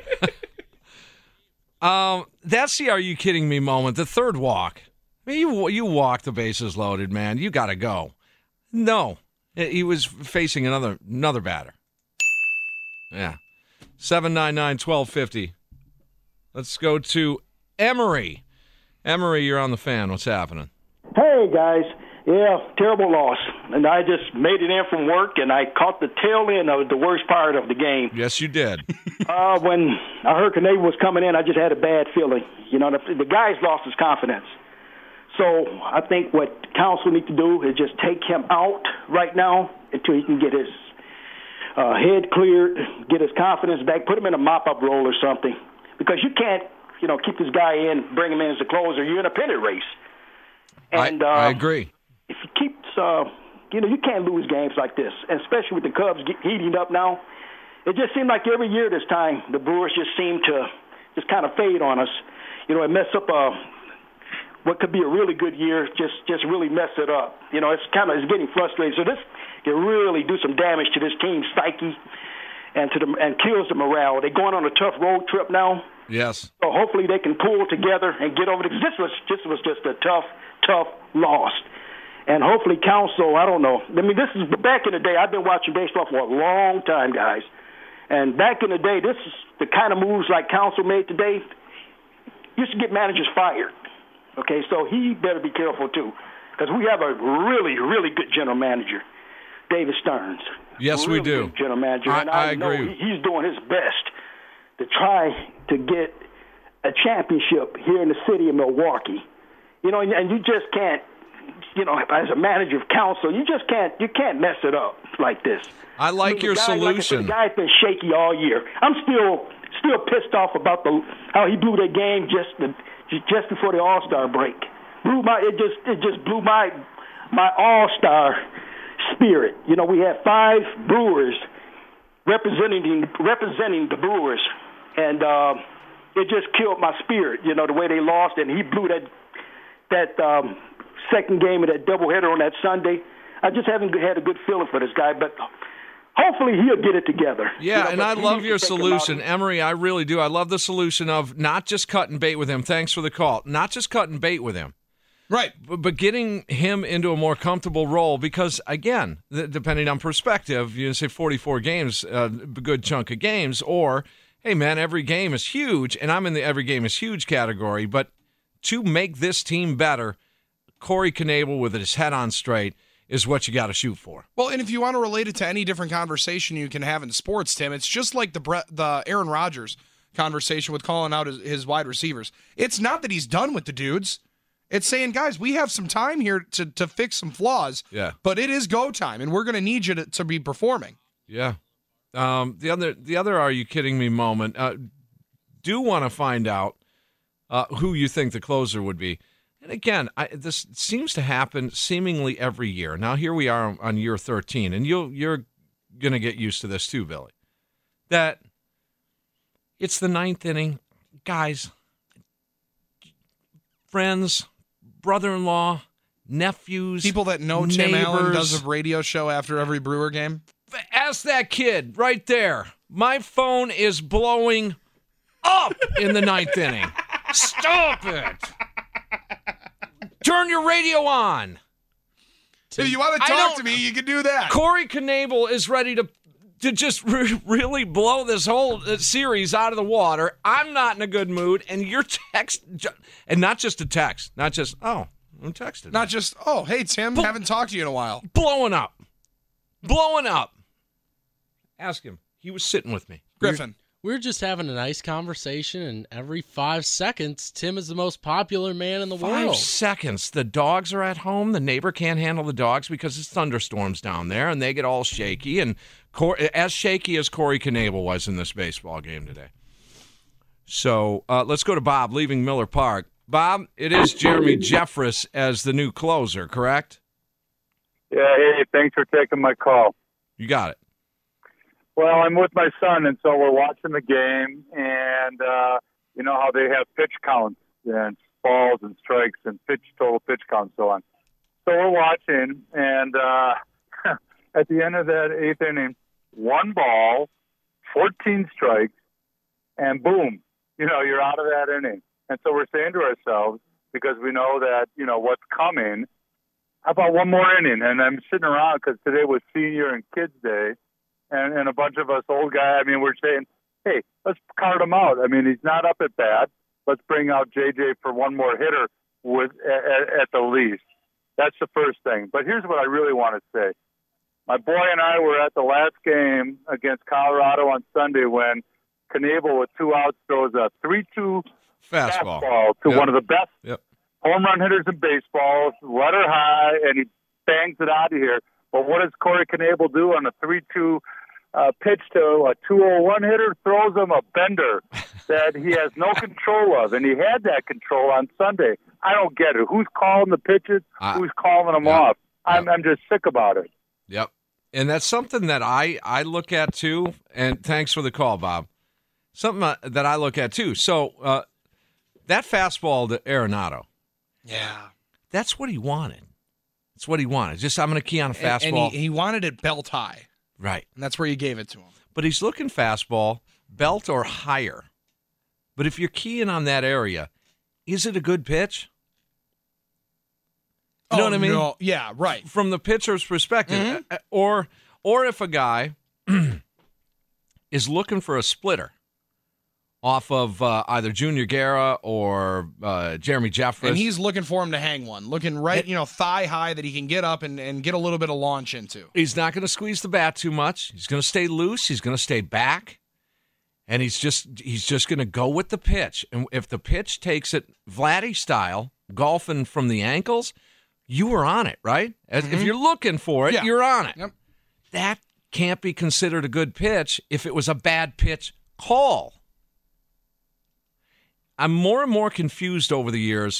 um, that's the "are you kidding me" moment. The third walk. I mean, you you walk the bases loaded, man. You got to go. No, he was facing another another batter. Yeah, seven nine nine twelve fifty. Let's go to Emery. Emery, you're on the Fan. What's happening? Hey guys, yeah, terrible loss, and I just made it in from work, and I caught the tail end of the worst part of the game. Yes, you did. uh, when I heard Knebel was coming in, I just had a bad feeling. You know, the, the guy's lost his confidence. So I think what Counsell needs to do is just take him out right now until he can get his uh, head cleared, get his confidence back, put him in a mop-up role or something. Because you can't, you know, keep this guy in, bring him in as a closer. You're in a pennant race. And I, I uh, agree. If he keeps, uh, you know, you can't lose games like this, and especially with the Cubs get heating up now. It just seemed like every year this time the Brewers just seem to just kind of fade on us. You know, it mess up a what could be a really good year, just just really mess it up. You know, it's kind of it's getting frustrating. So this can really do some damage to this team's psyche and to the and kills the morale. They're going on a tough road trip now. Yes. So hopefully they can pull together and get over this. This was this was just a tough, tough loss. And hopefully Counsell, I don't know. I mean, this is back in the day. I've been watching baseball for a long time, guys. And back in the day, this is the kind of moves like Counsell made today used to get managers fired. Okay, so he better be careful too, because we have a really, really good general manager, David Stearns. Yes, really we do. Good general manager, I, and I, I know agree. he's doing his best to try to get a championship here in the city of Milwaukee. You know, and, and you just can't, you know, as a manager of council, you just can't, you can't mess it up like this. I like I mean, your the guy, solution. Like I said, the guy's been shaky all year. I'm still still pissed off about the how he blew that game just the, just before the All-Star break. Blew my it just it just blew my my All-Star spirit. You know, we had five Brewers representing representing the Brewers, and uh, it just killed my spirit. You know, the way they lost, and he blew that that um, second game of that doubleheader on that Sunday. I just haven't had a good feeling for this guy, but hopefully he'll get it together. Yeah, you know, and I love your take him out. solution, Emery. I really do. I love the solution of not just cutting bait with him. Thanks for the call. Not just cutting bait with him. Right. But, but getting him into a more comfortable role because, again, th- depending on perspective, you say forty-four games, uh, a good chunk of games, or, hey, man, every game is huge, and I'm in the every game is huge category. But to make this team better, Corey Knebel with his head on straight is what you got to shoot for. Well, and if you want to relate it to any different conversation you can have in sports, Tim, it's just like the Brett, the Aaron Rodgers conversation with calling out his, his wide receivers. It's not that he's done with the dudes. It's saying, guys, we have some time here to, to fix some flaws, Yeah. but it is go time, and we're going to need you to, to be performing. Yeah. Um, the other, the other, are you kidding me moment? Uh, do want to find out uh, who you think the closer would be. And again, I, this seems to happen seemingly every year. Now here we are on, on year thirteen, and you'll, you're going to get used to this too, Billy. That it's the ninth inning, guys, friends, brother-in-law, nephews, People that know Tim neighbors. Allen does a radio show after every Brewer game. Ask that kid right there. My phone is blowing up in the ninth inning. Stop it. Turn your radio on. If you want to I talk don't- to me, you can do that. Corey Knebel is ready to to just re- really blow this whole uh, series out of the water. I'm not in a good mood, and your text, and not just a text, not just, oh, I'm texting. Not just, oh, hey, Tim, Bl- haven't talked to you in a while. Blowing up. Blowing up. Ask him. He was sitting with me. Griffin. We're just having a nice conversation, and every five seconds, Tim is the most popular man in the Five world. seconds. The dogs are at home. The neighbor can't handle the dogs because it's thunderstorms down there, and they get all shaky. And Cor- as shaky as Corey Knebel was in this baseball game today. So uh, let's go to Bob, leaving Miller Park. Bob, it is Jeremy Jeffress as the new closer, correct? Yeah, hey, thanks for taking my call. You got it. Well, I'm with my son, and so we're watching the game, and uh, you know how they have pitch counts and balls and strikes and pitch total pitch counts and so on. So we're watching, and uh, at the end of that eighth inning, one ball, fourteen strikes, and boom, you know, you're out of that inning. And so we're saying to ourselves, because we know that, you know, what's coming, how about one more inning? And I'm sitting around because today was senior and kids day, and, and a bunch of us old guys, I mean, we're saying, hey, let's card him out. I mean, he's not up at bat. Let's bring out J J for one more hitter with at, at the least. That's the first thing. But here's what I really want to say. My boy and I were at the last game against Colorado on Sunday when Knebel with two outs throws a three two Fastball. fastball to Yep. one of the best Yep. home run hitters in baseball, letter high, and he bangs it out of here. But what does Corey Knebel do on a three two uh, pitch to a two oh one hitter? Throws him a bender that he has no control of, and he had that control on Sunday. I don't get it. Who's calling the pitches? Uh, Who's calling them yeah. off? I'm, I'm just sick about it. Yep. And that's something that I, I look at too. And thanks for the call, Bob. Something uh, that I look at too. So uh, that fastball to Arenado, Yeah. that's what he wanted. That's what he wanted. Just I'm going to key on a And, fastball. and he, he wanted it belt high, right. and that's where you gave it to him. But he's looking fastball, belt or higher. But if you're keying on that area, is it a good pitch? You know Oh, what I mean? no. Yeah, right. From the pitcher's perspective. Mhm. Uh, Or or if a guy is looking for a splitter off of uh, either Junior Guerra or uh, Jeremy Jeffress. And he's looking for him to hang one, looking right, you know, thigh high that he can get up and, and get a little bit of launch into. He's not going to squeeze the bat too much. He's going to stay loose. He's going to stay back. And he's just he's just going to go with the pitch. And if the pitch takes it Vladdy style, golfing from the ankles, you were on it, right? As, Mm-hmm. If you're looking for it, Yeah. you're on it. Yep. That can't be considered a good pitch if it was a bad pitch call. I'm more and more confused over the years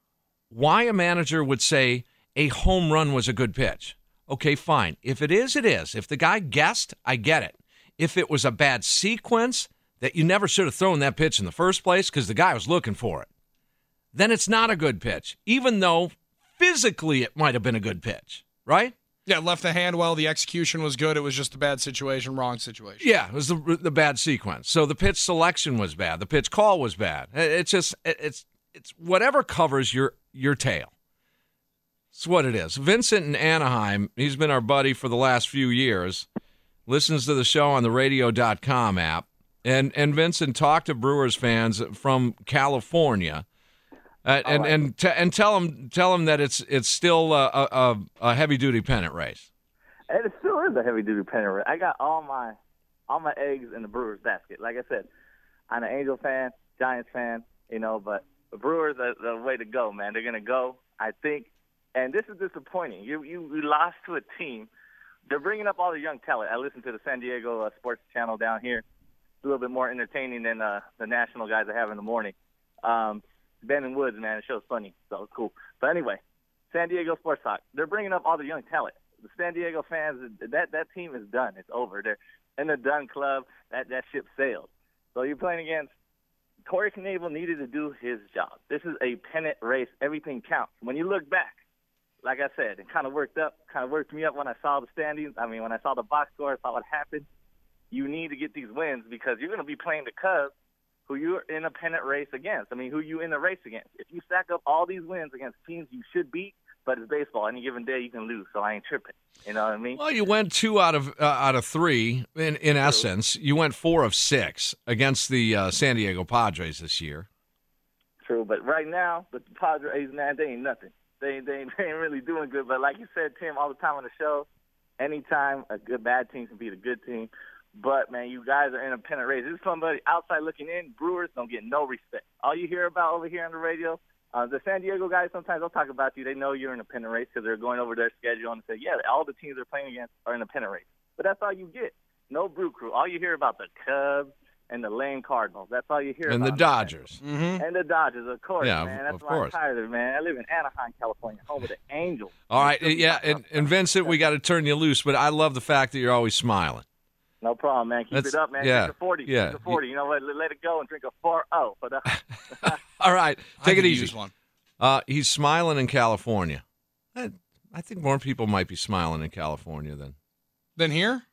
why a manager would say a home run was a good pitch. Okay, fine. If it is, it is. If the guy guessed, I get it. If it was a bad sequence that you never should have thrown that pitch in the first place because the guy was looking for it, then it's not a good pitch, even though physically it might have been a good pitch, right? Yeah, left the hand well. The execution was good. It was just a bad situation, wrong situation. Yeah, it was the, the bad sequence. So the pitch selection was bad. The pitch call was bad. It's just it's it's whatever covers your your tail. It's what it is. Vincent in Anaheim, he's been our buddy for the last few years, listens to the show on the radio dot com app. And and Vincent, talk to Brewers fans from California. Uh, and right. and t- and tell them tell them that it's it's still a, a, a heavy duty pennant race. And it still is a heavy duty pennant race. I got all my all my eggs in the Brewers basket. Like I said, I'm an Angel fan, Giants fan, you know, but the Brewers are the way to go, man. They're gonna go, I think. And this is disappointing. You you, you lost to a team. They're bringing up all the young talent. I listen to the San Diego uh, sports channel down here. It's a little bit more entertaining than uh, the national guys I have in the morning. Um, Ben and Woods, man, the show's funny, so it's cool. But anyway, San Diego Sports Talk. They're bringing up all the young talent. The San Diego fans, that that team is done. It's over. They're in the done club. That that ship sailed. So you're playing against Corey Knebel. Needed to do his job. This is a pennant race. Everything counts. When you look back, like I said, it kind of worked up, kind of worked me up when I saw the standings. I mean, when I saw the box score, I saw what happened. You need to get these wins because you're going to be playing the Cubs, who you're in a pennant race against. I mean, who you in the race against. If you stack up all these wins against teams you should beat, but it's baseball. Any given day you can lose, so I ain't tripping. You know what I mean? Well, you went two out of uh, out of three in in essence. You went four of six against the uh, San Diego Padres this year. True, but right now the Padres, man, they ain't nothing. They they ain't, they ain't really doing good. But like you said, Tim, all the time on the show, anytime a good bad team can beat a good team. But, man, you guys are in a pennant race. This is somebody outside looking in. Brewers don't get no respect. All you hear about over here on the radio, uh, the San Diego guys, sometimes they'll talk about you. They know you're in a pennant race because they're going over their schedule and say, yeah, all the teams they're playing against are in a pennant race. But that's all you get. No Brew Crew. All you hear about the Cubs and the Lane Cardinals. That's all you hear And about. the Dodgers. Mm-hmm. And the Dodgers, of course, Yeah, man. That's of why course. I'm tired of it, man. I live in Anaheim, California, home of the Angels. All right, yeah, and, and Vincent, we got to turn you loose, but I love the fact that you're always smiling. No problem, man. Keep That's- it up, man. yeah, Drink a forty. yeah. Drink a forty. You know what? Let, let it go and drink a four oh. For the All right, I take it could easy. use one. Uh, he's smiling in California. I, I think more people might be smiling in California than Than here?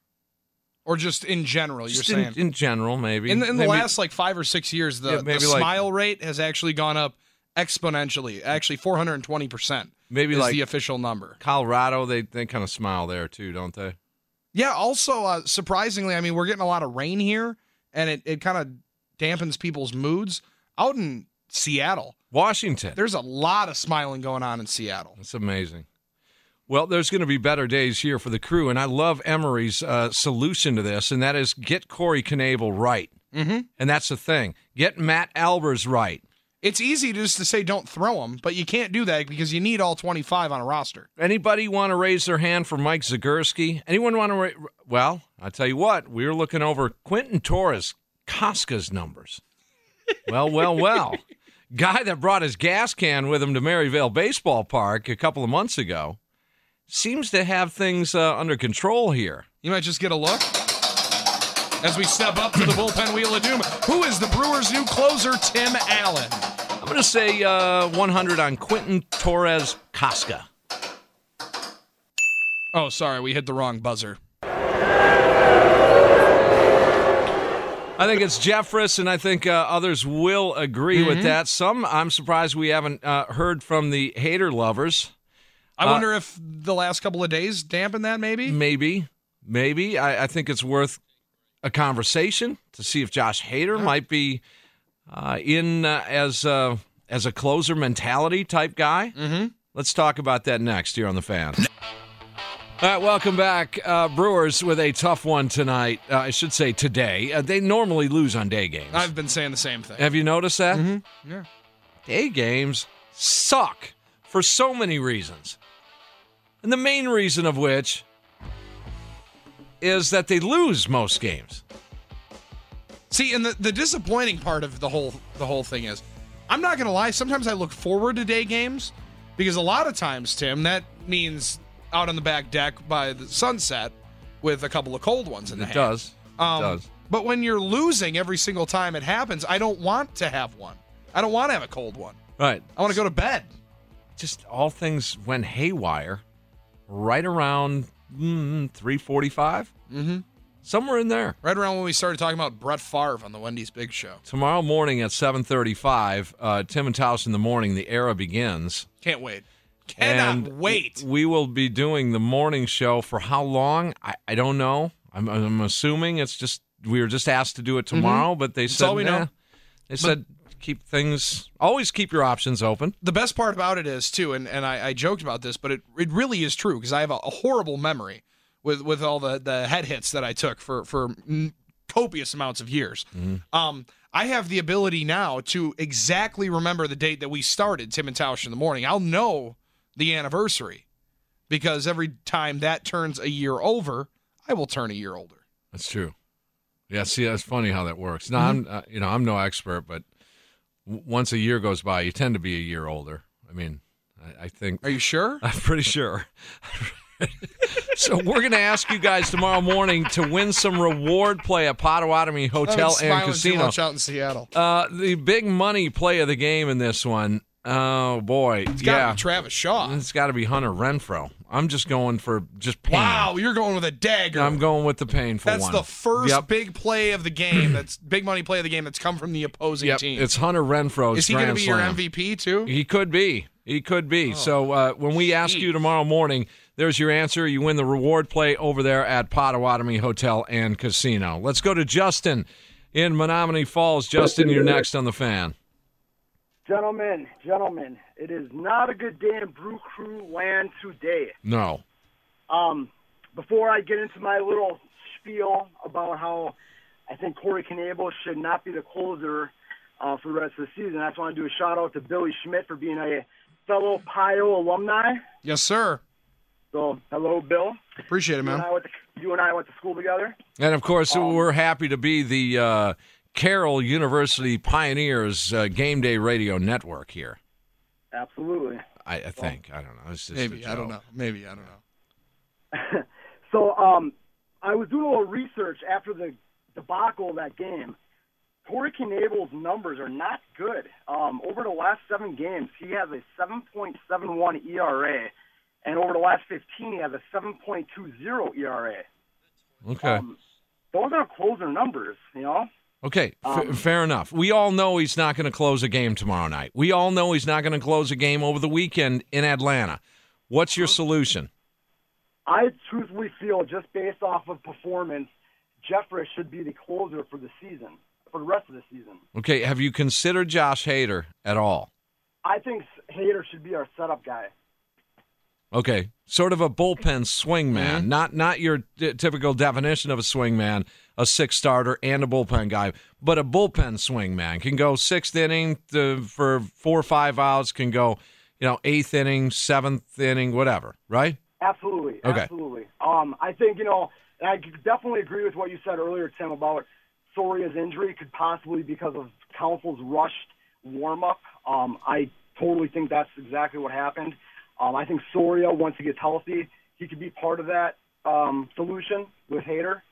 Or just in general, you're just saying? in, in general, maybe. In the, in the Maybe- last like five or six years, the, Yeah, the maybe like- smile rate has actually gone up exponentially. Actually, four hundred twenty percent maybe is like the official number. Colorado, they they kind of smile there too, don't they? Yeah, also, uh, surprisingly, I mean, we're getting a lot of rain here, and it, it kind of dampens people's moods. Out in Seattle, Washington, there's a lot of smiling going on in Seattle. It's amazing. Well, there's going to be better days here for the Crew, and I love Emery's uh, solution to this, and that is get Corey Knebel right. Mm-hmm. And that's the thing. Get Matt Albers right. It's easy just to say don't throw them, but you can't do that because you need all twenty-five on a roster. Anybody want to raise their hand for Mike Zagurski? Anyone want to? Ra- well, I tell you what, we were looking over Quentin Torres Casca's numbers. Well, well, well. Guy that brought his gas can with him to Maryvale Baseball Park a couple of months ago seems to have things uh, under control here. You might just get a look as we step up to the bullpen wheel of doom. Who is the Brewers' new closer, Tim Allen? I'm going to say uh, one hundred on Quentin Torres Casca. Oh, sorry, we hit the wrong buzzer. I think it's Jeffress, and I think uh, others will agree Mm-hmm. with that. Some, I'm surprised we haven't uh, heard from the hater lovers. I Uh, wonder if the last couple of days dampened that, maybe? Maybe, maybe. I, I think it's worth a conversation to see if Josh Hader might be uh, in uh, as uh, as a closer mentality type guy. Mm-hmm. Let's talk about that next here on The Fan. All right, welcome back. Uh, Brewers with a tough one tonight. Uh, I should say today. Uh, they normally lose on day games. I've been saying the same thing. Have you noticed that? Mm-hmm. Yeah. Day games suck for so many reasons. And the main reason of which is that they lose most games. See, and the, the disappointing part of the whole the whole thing is, I'm not going to lie, sometimes I look forward to day games because a lot of times, Tim, that means out on the back deck by the sunset with a couple of cold ones in the It hand. does. Um, it does. But when you're losing every single time it happens, I don't want to have one. I don't want to have a cold one. Right. I want to go to bed. Just all things went haywire right around mm, three forty-five. Mm-hmm. Somewhere in there. Right around when we started talking about Brett Favre on the Wendy's Big Show. Tomorrow morning at seven thirty-five, uh, Tim and Taos in the morning, the era begins. Can't wait. Cannot and wait. We will be doing the morning show for how long? I, I don't know. I'm, I'm assuming it's just, we were just asked to do it tomorrow, mm-hmm. but they That's said, all we nah. know. They said, but keep things, always keep your options open. The best part about it is, too, and, and I, I joked about this, but it, it really is true because I have a, a horrible memory with, with all the, the head hits that I took for, for copious amounts of years. Mm-hmm. Um, I have the ability now to exactly remember the date that we started Tim and Tausch in the morning. I'll know the anniversary because every time that turns a year over, I will turn a year older. That's true. Yeah, see, that's funny how that works. Now, Mm-hmm. I'm, uh, you know, I'm no expert, but w- once a year goes by, you tend to be a year older. I mean, I, I think. Are you sure? I'm pretty sure. So we're going to ask you guys tomorrow morning to win some reward play at Potawatomi Hotel and Casino. Too much out in Seattle. Uh, the big money play of the game in this one. Oh boy, It's got to yeah, be Travis Shaw. It's got to be Hunter Renfroe. I'm just going for just pain. Wow, you're going with a dagger. I'm going with the painful That's one. the first Yep. big play of the game. That's big money play of the game that's come from the opposing Yep, team. it's Hunter Renfroe's Is he Grand going to be your Slam. M V P too? He could be. He could be. Oh, so uh, when we ask geez. you tomorrow morning, there's your answer. You win the reward play over there at Potawatomi Hotel and Casino. Let's go to Justin in Menominee Falls. Justin, you're next on the Fan. Gentlemen, gentlemen, it is not a good day in Brew Crew land today. No. Um, before I get into my little spiel about how I think Corey Knebel should not be the closer uh, for the rest of the season, I just want to do a shout-out to Billy Schmidt for being a fellow Pio alumni. Yes, sir. So, hello, Bill. Appreciate it, You and man. I went to, you and I went to school together. And, of course, Um, we're happy to be the uh, Carroll University Pioneers uh, Game Day Radio Network here. Absolutely. I, I think. I don't know. It's just Maybe. a I don't joke. know. Maybe. I don't know. So um, I was doing a little research after the debacle of that game. Corey Knebel's numbers are not good. Um, over the last seven games, he has a seven point seven one E R A, and over the last fifteen, he has a seven point two zero E R A. Okay. Um, those are closer numbers, you know? Okay, f- Um, fair enough. We all know he's not going to close a game tomorrow night. We all know he's not going to close a game over the weekend in Atlanta. What's your solution? I truthfully feel, just based off of performance, Jeffress should be the closer for the season, for the rest of the season. Okay, have you considered Josh Hader at all? I think Hader should be our setup guy. Okay, sort of a bullpen swing man, not not your t- typical definition of a swing man, a six starter and a bullpen guy, but a bullpen swing man can go sixth inning to, for four or five outs, can go, you know, eighth inning, seventh inning, whatever, right? Absolutely, Okay. absolutely. Um, I think, you know, and I definitely agree with what you said earlier, Tim, about Soria's injury could possibly be because of Council's rushed warm-up. Um, I totally think that's exactly what happened. Um, I think Soria, once he gets healthy, he could be part of that um, solution with Hader.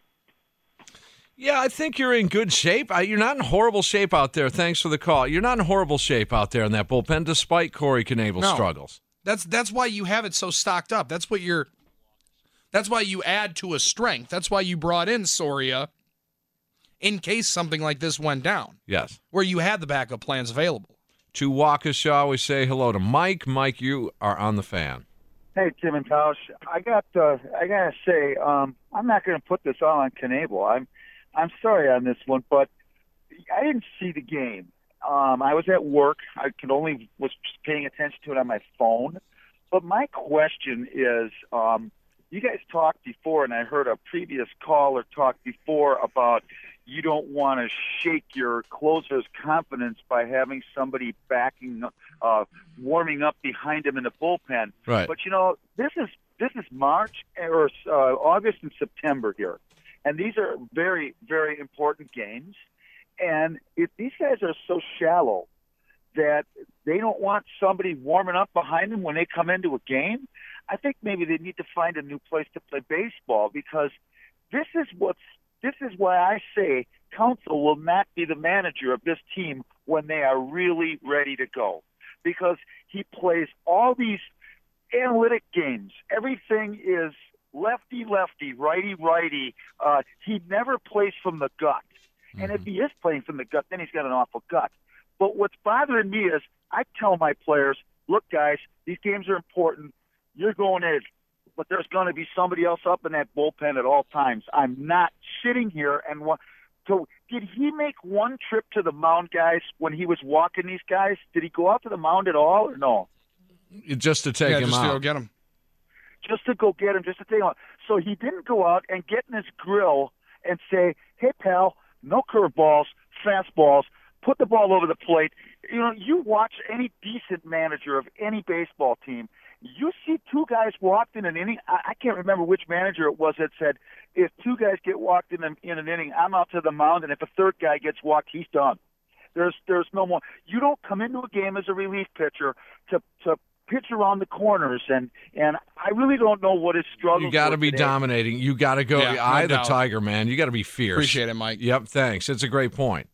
Yeah, I think you're in good shape. Uh, You're not in horrible shape out there. Thanks for the call. You're not in horrible shape out there in that bullpen, despite Corey Knebel's No. struggles. That's that's why you have it so stocked up. That's what you're. That's why you add to a strength. That's why you brought in Soria, in case something like this went down, Yes. where you had the backup plans available. To Waukesha, we say hello to Mike. Mike, you are on the Fan. Hey, Tim and Tausch. I got. Uh, I gotta say, um, I'm not going to put this all on Knebel. I'm. I'm sorry on this one, but I didn't see the game. Um, I was at work. I could only was paying attention to it on my phone. But my question is, um, you guys talked before, and I heard a previous caller talk before about you don't want to shake your closer's confidence by having somebody backing, uh, warming up behind him in the bullpen. Right. But, you know, this is this is March or uh, August and September here, and these are very, very important games. And if these guys are so shallow that they don't want somebody warming up behind them when they come into a game, I think maybe they need to find a new place to play baseball, because this is what's this is why I say Counsell will not be the manager of this team when they are really ready to go, because he plays all these analytic games. Everything is lefty lefty, righty righty. Uh, he never plays from the gut, mm-hmm. and if he is playing from the gut, then he's got an awful gut. But what's bothering me is I tell my players, look, guys, these games are important. You're going in, but there's going to be somebody else up in that bullpen at all times. I'm not sitting here and wa- so did he make one trip to the mound, guys, when he was walking these guys? Did he go out to the mound at all or no? Just to take yeah, him just out. to go get him. Just to go get him, just to take him out. So he didn't go out and get in his grill and say, hey, pal, no curveballs, fastballs, put the ball over the plate. You know, you watch any decent manager of any baseball team, you see two guys walked in an inning. I, I can't remember which manager it was that said, if two guys get walked in an, in an inning, I'm out to the mound, and if a third guy gets walked, he's done. There's there's no more. You don't come into a game as a relief pitcher to to pitch around the corners, and and I really don't know what his struggle. You got to be today. dominating. You got to go. Yeah, no I, the doubt. Tiger, man. You got to be fierce. Appreciate it, Mike. Yep, thanks. It's a great point.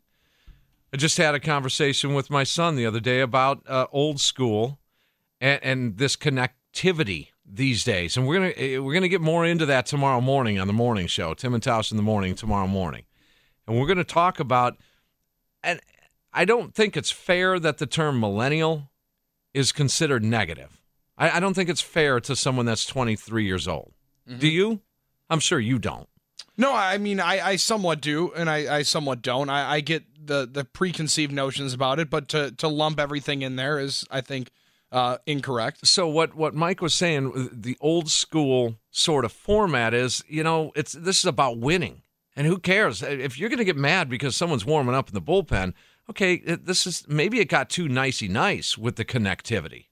I just had a conversation with my son the other day about uh, old school and, and this connectivity these days, and we're gonna eh, we're gonna get more into that tomorrow morning on the morning show. Tim and Taus in the morning tomorrow morning, and we're gonna talk about. And I don't think it's fair that the term millennial is considered negative. I, I don't think it's fair to someone that's twenty-three years old. Mm-hmm. Do you? I'm sure you don't. No, I mean, I, I somewhat do, and I, I somewhat don't. I, I get the, the preconceived notions about it, but to, to lump everything in there is, I think, uh, incorrect. So what, what Mike was saying, the old school sort of format is, you know, it's this is about winning. And who cares? If you're going to get mad because someone's warming up in the bullpen, okay, this is maybe it got too nicey nice with the connectivity.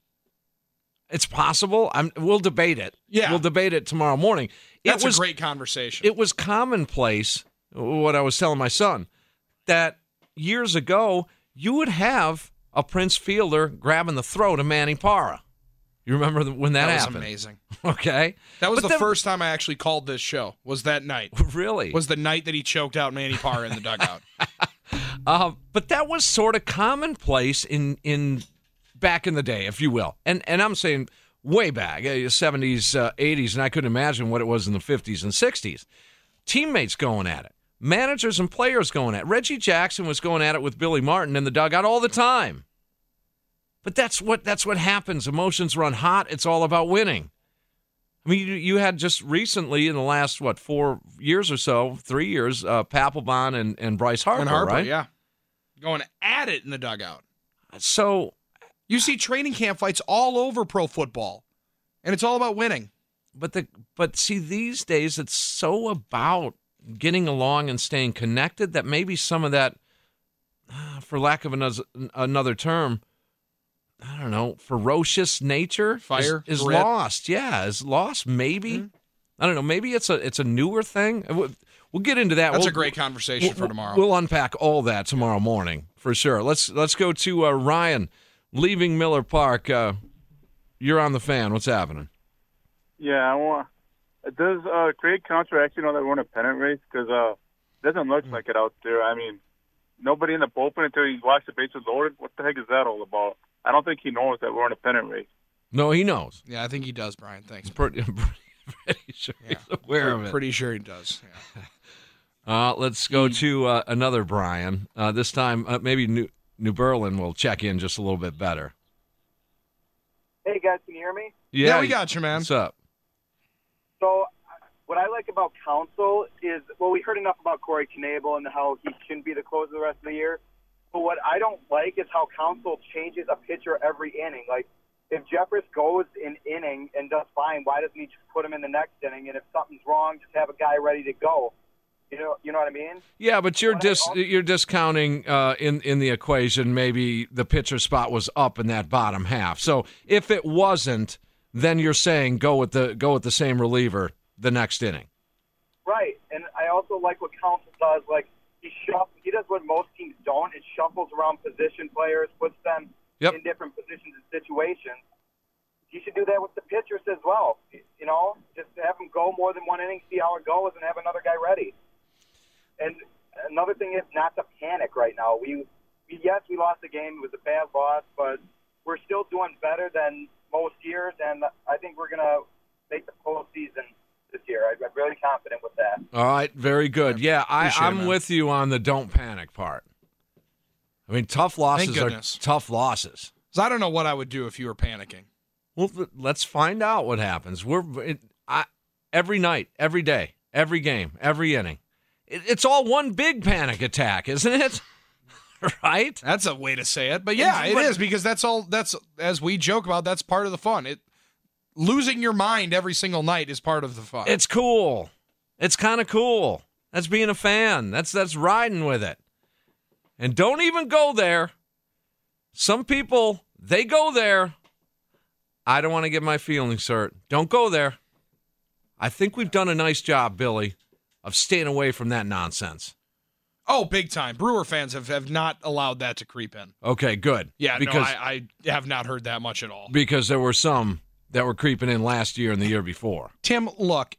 It's possible. I'm, we'll debate it. Yeah. We'll debate it tomorrow morning. That's it was, a great conversation. It was commonplace, what I was telling my son, that years ago, you would have a Prince Fielder grabbing the throat of Manny Parra. You remember when that, that was happened? Amazing. Okay. That was but the then, first time I actually called this show, was that night. Really? Was the night that he choked out Manny Parra in the dugout. uh, but that was sort of commonplace in in back in the day, if you will. And and I'm saying way back, uh, seventies, uh, eighties, and I couldn't imagine what it was in the fifties and sixties. Teammates going at it. Managers and players going at it. Reggie Jackson was going at it with Billy Martin in the dugout all the time. But that's what that's what happens. Emotions run hot. It's all about winning. I mean, you, you had just recently in the last, what, four years or so, three years, uh, Papelbon and, and Bryce Harper, and Harper, right? yeah. Going at it in the dugout. So you see training camp fights all over pro football, and it's all about winning. But the but see, these days it's so about getting along and staying connected that maybe some of that, for lack of another, another term, I don't know, ferocious nature Fire, is, is grit. lost. Yeah, is lost. Maybe Mm-hmm. I don't know. Maybe it's a it's a newer thing. We'll, we'll get into that. That's we'll, a great conversation we'll, for tomorrow. We'll unpack all that tomorrow morning for sure. Let's let's go to uh, Ryan, leaving Miller Park. Uh, you're on the Fan. What's happening? Yeah, I want. Does uh, Craig Counsell actually know that we're in a pennant race? Because uh, it doesn't look like it out there. I mean, nobody in the bullpen until he watched the bases loaded. What the heck is that all about? I don't think he knows that we're in a pennant race. No, he knows. Yeah, I think he does, Brian. Thanks. Pretty, pretty sure Yeah. he's aware pretty, of it. Pretty sure he does. Yeah. Uh, let's go to uh, another Brian. Uh, this time, uh, maybe New, New Berlin will check in just a little bit better. Hey, guys, can you hear me? Yeah, Yeah, we got you, man. What's up? So what I like about Counsell is, well, we heard enough about Corey Knebel and how he shouldn't be the closer the rest of the year. But what I don't like is how Counsell changes a pitcher every inning. Like, if Jeffress goes an inning and does fine, why doesn't he just put him in the next inning? And if something's wrong, just have a guy ready to go. You know, you know what I mean? Yeah, but you're dis- you're discounting uh, in in the equation. Maybe the pitcher spot was up in that bottom half. So if it wasn't, then you're saying go with the go with the same reliever the next inning. Right, and I also like what Counsell does. Like he shuff, he does what most teams don't. It shuffles around position players, puts them yep. in different positions and situations. You should do that with the pitchers as well. You know, just have them go more than one inning, see how it goes, and have another guy ready. And another thing is not to panic right now. We, we yes, we lost the game. It was a bad loss, but we're still doing better than most years, and I think we're going to make the postseason this year. I'm really confident with that. All right, very good. Yeah, I, Appreciate it, I'm man. with you on the don't panic part. I mean, tough losses Thank are goodness. tough losses. 'Cause I don't know what I would do if you were panicking. Well, th- let's find out what happens. We're it, I, every night, every day, every game, every inning. It, it's all one big panic attack, isn't it? Right? That's a way to say it, but yeah, it But- is because that's all. That's as we joke about. That's part of the fun. It losing your mind every single night is part of the fun. It's cool. It's kind of cool. That's being a fan. That's that's riding with it. And don't even go there. Some people, they go there. I don't want to get my feelings hurt. Don't go there. I think we've done a nice job, Billy, of staying away from that nonsense. Oh, big time. Brewer fans have, have not allowed that to creep in. Okay, good. Yeah, because, no, I, I have not heard that much at all. Because there were some that were creeping in last year and the year before. Tim, look,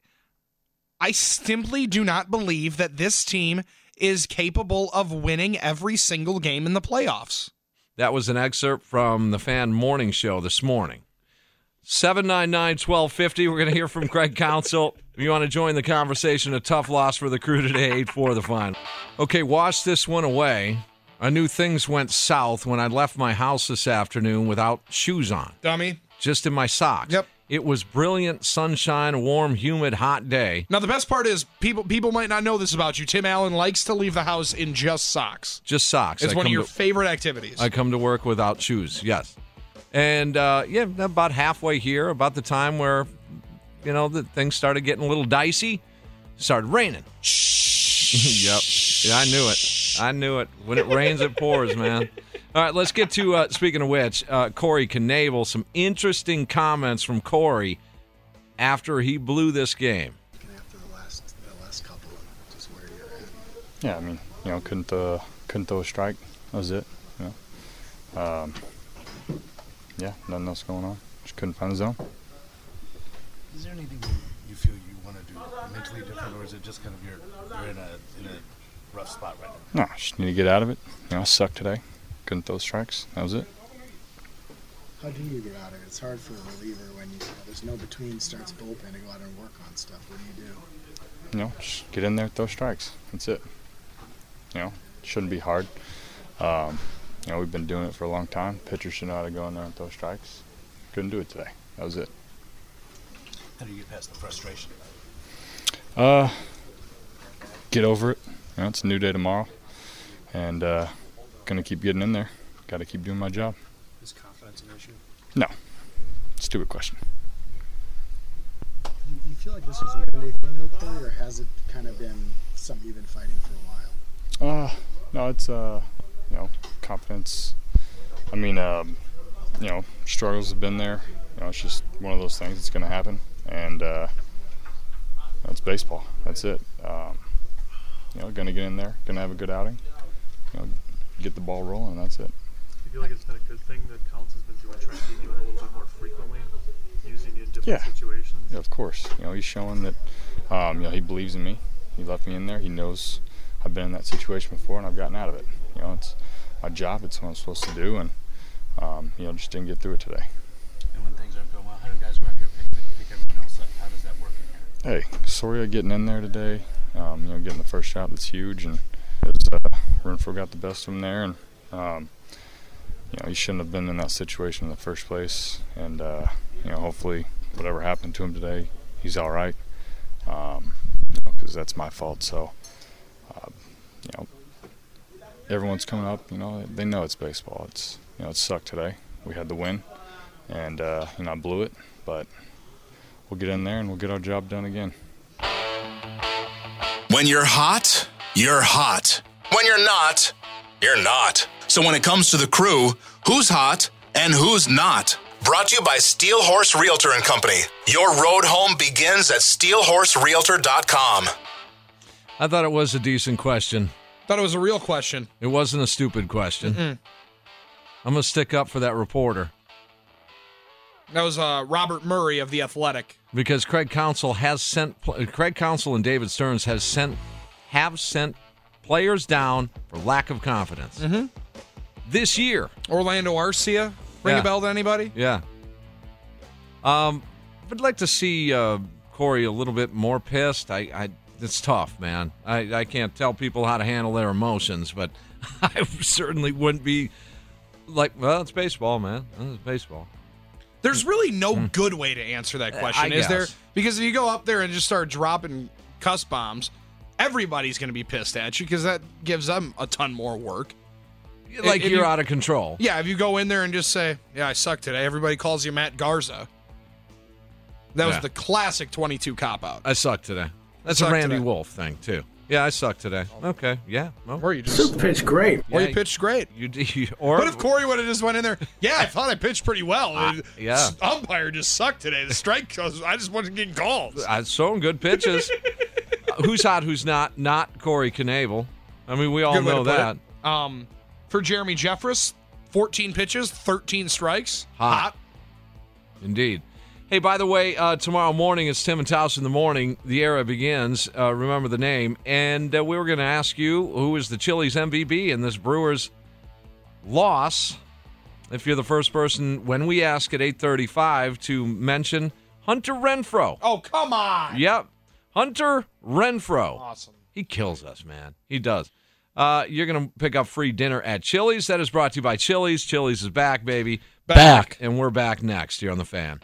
I simply do not believe that this team is capable of winning every single game in the playoffs. That was an excerpt from the Fan Morning Show this morning. seven nine nine, one two five zero. We're going to hear from Craig Counsell. If you want to join the conversation, a tough loss for the Crew today, eight four the final. Okay, wash this one away. I knew things went south when I left my house this afternoon without shoes on. Dummy. Just in my socks. Yep. It was brilliant, sunshine, warm, humid, hot day. Now, the best part is people people might not know this about you. Tim Allen likes to leave the house in just socks. Just socks. It's I one of come your to- favorite activities. I come to work without shoes, yes. And, uh, yeah, about halfway here, about the time where, you know, the things started getting a little dicey, started raining. Yep. Yeah, I knew it. I knew it. When it rains, it pours, man. All right, let's get to, uh, speaking of which, uh, Corey Knebel. Some interesting comments from Corey after he blew this game. After the last, the last couple, just where you're at. Yeah, I mean, you know, couldn't uh, couldn't throw a strike. That was it. You know, um, yeah, nothing else going on. Just couldn't find the zone. Is there anything you feel you want to do mentally different, or is it just kind of you're you're in a in a rough spot right now? No, just need to get out of it. You know, I sucked today. Couldn't throw strikes. That was it. How do you get out of it? It's hard for a reliever when you, there's no between starts bullpen to go out and work on stuff. What do you do? You know, just get in there, throw strikes. That's it. You know, shouldn't be hard. Um, you know, we've been doing it for a long time. Pitchers should know how to go in there and throw strikes. Couldn't do it today. That was it. How do you get past the frustration? Uh, get over it. You know, it's a new day tomorrow, and uh, gonna keep getting in there. Got to keep doing my job. Is confidence an issue? No, stupid question. Do you feel like this was a one-day thing, though, Corey, or has it kind of been something you've been fighting for a while? Uh, no, it's uh, you know, confidence. I mean, um, you know, struggles have been there. You know, it's just one of those things that's gonna happen, and uh, that's baseball. That's it. Um, you know, gonna get in there, gonna have a good outing. You know, get the ball rolling. That's it. Do you feel like it's been a good thing that Counts has been doing, trying to keep you in a little bit more frequently, using you in different Yeah. situations? Yeah, of course. You know, he's showing that um, you know, he believes in me. He left me in there. He knows I've been in that situation before and I've gotten out of it. You know, it's my job. It's what I'm supposed to do, and um, you know, just didn't get through it today. And when things aren't going well, how do guys around here pick, pick everyone else up? How does that work in here? Hey, Soria getting in there today. Um, you know, getting the first shot, that's huge, and it's, uh, Renfro got the best of him there, and um, you know, he shouldn't have been in that situation in the first place. And uh, you know, hopefully, whatever happened to him today, he's all right. Um, because that's my fault. So, uh, you know, everyone's coming up. You know, they know it's baseball. It's, you know, it sucked today. We had the win. and uh, you know I blew it, but we'll get in there and we'll get our job done again. When you're hot, you're hot. When you're not, you're not. So when it comes to the crew, who's hot and who's not? Brought to you by Steel Horse Realtor and Company. Your road home begins at steel horse realtor dot com. I thought it was a decent question. Thought it was a real question. It wasn't a stupid question. Mm-mm. I'm going to stick up for that reporter. That was uh, Robert Murray of The Athletic. Because Craig Counsell has sent Craig Counsell and David Stearns has sent have sent players down for lack of confidence. Mm-hmm. This year. Orlando Arcia, ring Yeah. a bell to anybody? Yeah. Um, I'd like to see uh, Corey a little bit more pissed. I, I it's tough, man. I, I can't tell people how to handle their emotions, but I certainly wouldn't be like, well, it's baseball, man. It's baseball. There's really no good way to answer that question, I is there? guess. Because if you go up there and just start dropping cuss bombs, everybody's going to be pissed at you because that gives them a ton more work. Like If you're you- out of control. Yeah, if you go in there and just say, yeah, I suck today, everybody calls you Matt Garza. That was Yeah. the classic twenty-two cop-out. I suck today. That's Suck a Randy today. Wolf thing, too. Yeah, I suck today. Okay, yeah. Well, or you just pitched great. Or you pitched great. You, you or What if Corey would have just went in there? Yeah, I thought I pitched pretty well. Uh, yeah. The umpire just sucked today. The strike goes. I just wasn't getting calls. I throwing good pitches. Uh, who's hot? Who's not? Not Corey Knebel. I mean, we all Good way know to put that. it. Um, for Jeremy Jeffress, fourteen pitches, thirteen strikes. Hot. Indeed. Hey, by the way, uh, tomorrow morning it's Tim and Taus in the morning. The era begins. Uh, remember the name. And uh, we were going to ask you who is the Chili's M V P in this Brewers loss. If you're the first person, when we ask at eight thirty-five, to mention Hunter Renfroe. Oh, come on. Yep. Hunter Renfroe. Awesome. He kills us, man. He does. Uh, you're going to pick up free dinner at Chili's. That is brought to you by Chili's. Chili's is back, baby. Back. And we're back next here on The Fan.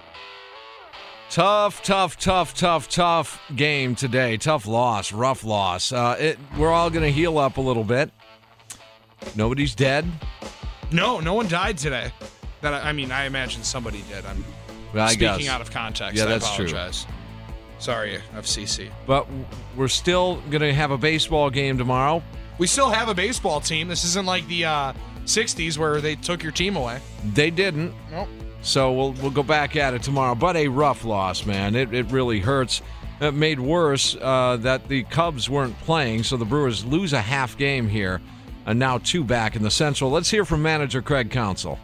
Tough, tough, tough, tough, tough game today. Tough loss, rough loss. Uh, it, we're all going to heal up a little bit. Nobody's dead. No, no one died today. That I, I mean, I imagine somebody did. I'm Well, I speaking guess. out of context. Yeah, I that's true. apologize. Sorry, F C C. But we're still going to have a baseball game tomorrow. We still have a baseball team. This isn't like the uh, sixties where they took your team away. They didn't. Nope. So we'll we'll go back at it tomorrow. But a rough loss, man. It it really hurts. It made worse uh, that the Cubs weren't playing, so the Brewers lose a half game here, and now two back in the Central. Let's hear from manager Craig Counsell.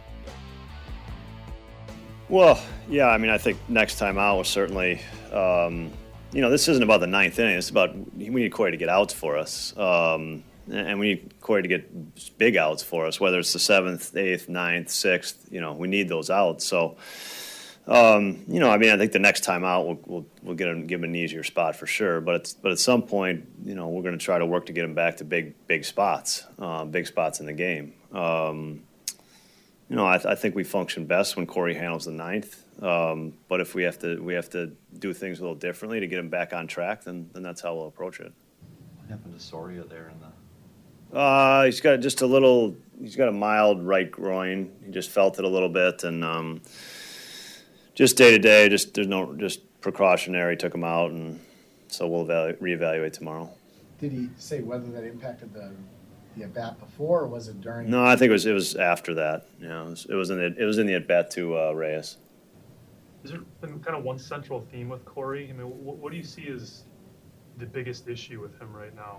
Well, yeah, I mean, I think next time out was certainly, um, you know, this isn't about the ninth inning. It's about we need Corey to get outs for us, um, and we need Corey to get big outs for us, whether it's the seventh, eighth, ninth, sixth. You know, we need those outs. So, um, you know, I mean, I think the next time out we'll we'll, we'll get him, give him an easier spot for sure. But it's, but at some point, you know, we're going to try to work to get him back to big big spots, uh, big spots in the game. Um, You know, I, th- I think we function best when Corey handles the ninth. Um, but if we have to, we have to do things a little differently to get him back on track. Then, then that's how we'll approach it. What happened to Soria there in the? Uh, he's got just a little. He's got a mild right groin. He just felt it a little bit, and um, just day to day, just there's no just precautionary. Took him out, and so we'll evalu- reevaluate tomorrow. Did he say whether that impacted the the at bat before, or was it during? No, I think it was it was after that. You know, it was, it was in the it was in the at bat to uh, Reyes. Has there been kind of one central theme with Corey? I mean, what, what do you see as the biggest issue with him right now?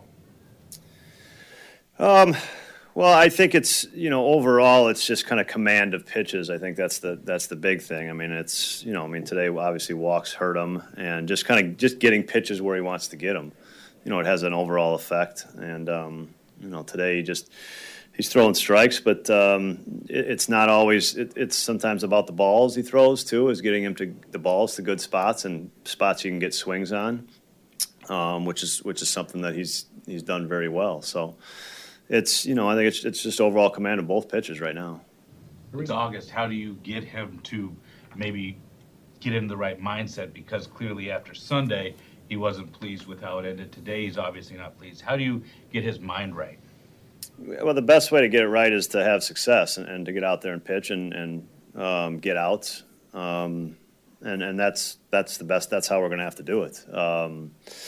Um, well, I think it's, you know, overall it's just kind of command of pitches. I think that's the that's the big thing. I mean, it's, you know, I mean today obviously walks hurt him, and just kind of just getting pitches where he wants to get them. You know, it has an overall effect, and um, you know, today he just he's throwing strikes, but um, it, it's not always. It, it's sometimes about the balls he throws too, is getting him to the balls to good spots and spots you can get swings on, um, which is which is something that he's he's done very well. So. It's, you know, I think it's it's just overall command of both pitches right now. It's August. How do you get him to maybe get in the right mindset? Because clearly after Sunday, he wasn't pleased with how it ended. Today, he's obviously not pleased. How do you get his mind right? Well, the best way to get it right is to have success and, and to get out there and pitch and, and um, get outs. Um, and and that's that's the best. That's how we're going to have to do it. Um,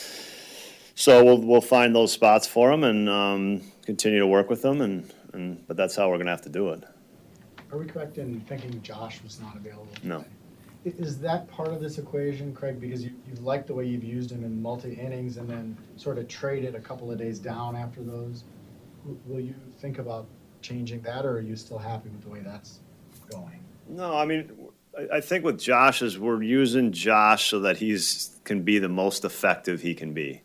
so we'll we'll find those spots for him and um, continue to work with them. And, and but that's how we're going to have to do it. Are we correct in thinking Josh was not available today? No. Is that part of this equation, Craig? Because you, you like the way you've used him in multi-innings and then sort of traded a couple of days down after those. W- will you think about changing that, or are you still happy with the way that's going? No, I mean, I, I think with Josh is we're using Josh so that he's can be the most effective he can be.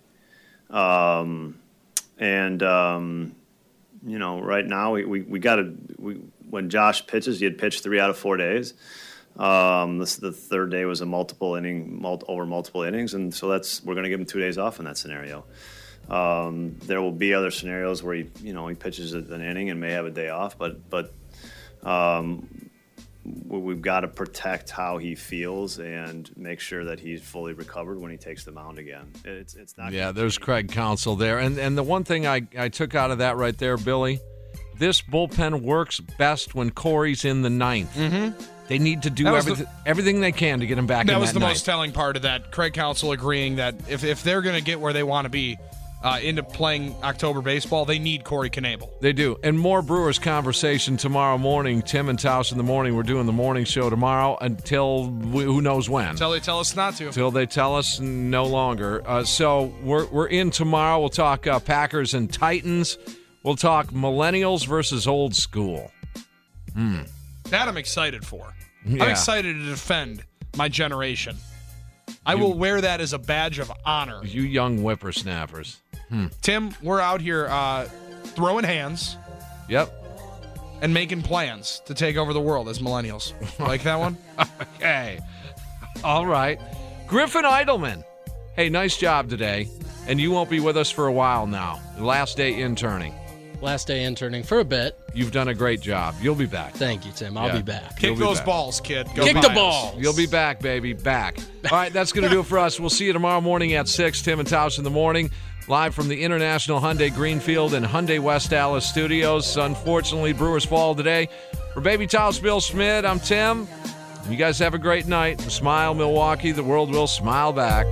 Um, and, um, you know, right now we, we, we got to we, – when Josh pitches, he had pitched three out of four days. Um, this the third day was a multiple inning, mul- over multiple innings, and so that's we're going to give him two days off in that scenario. Um, there will be other scenarios where he, you know, he pitches an inning and may have a day off, but but um, we've got to protect how he feels and make sure that he's fully recovered when he takes the mound again. It's it's not. Yeah, there's Craig Counsell there, and and the one thing I I took out of that right there, Billy, this bullpen works best when Corey's in the ninth. Mm-hmm. They need to do That was everything, the- everything they can to get him back in That that was the ninth. most telling part of that. Craig Counsell agreeing that if, if they're going to get where they want to be uh, into playing October baseball, they need Corey Knebel. They do. And more Brewers conversation tomorrow morning. Tim and Tausch in the morning. We're doing the morning show tomorrow until we, who knows when. Until they tell us not to. Until they tell us no longer. Uh, so we're we're in tomorrow. We'll talk uh, Packers and Titans. We'll talk millennials versus old school. Hmm. That I'm excited for. Yeah. I'm excited to defend my generation. I You- will wear that as a badge of honor. You young whippersnappers. Hmm. Tim, we're out here uh, throwing hands. Yep. And making plans to take over the world as millennials. Like that one? Okay. All right. Griffin Eidelman. Hey, nice job today. And you won't be with us for a while now. Last day interning. Last day interning for a bit. You've done a great job. You'll be back. Thank you, Tim. I'll Yeah. be back. Kick You'll be those back. balls, kid. Go Kick the Biles. balls. You'll be back, baby. Back. All right, that's going to do it for us. We'll see you tomorrow morning at six. Tim and Tausch in the morning. Live from the International Hyundai Greenfield and Hyundai West Dallas studios. Unfortunately, Brewers fall today. For Baby Tausch, Bill Schmidt, I'm Tim. You guys have a great night. Smile, Milwaukee. The world will smile back.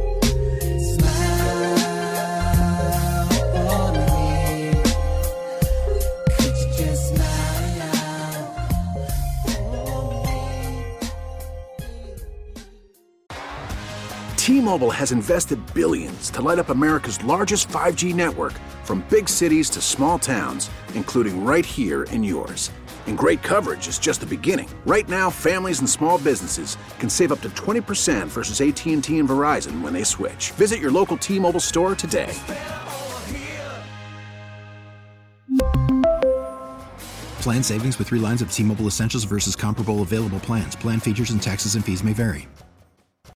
T-Mobile has invested billions to light up America's largest five G network, from big cities to small towns, including right here in yours. And great coverage is just the beginning. Right now, families and small businesses can save up to twenty percent versus A T and T and Verizon when they switch. Visit your local T-Mobile store today. Plan savings with three lines of T-Mobile Essentials versus comparable available plans. Plan features and taxes and fees may vary.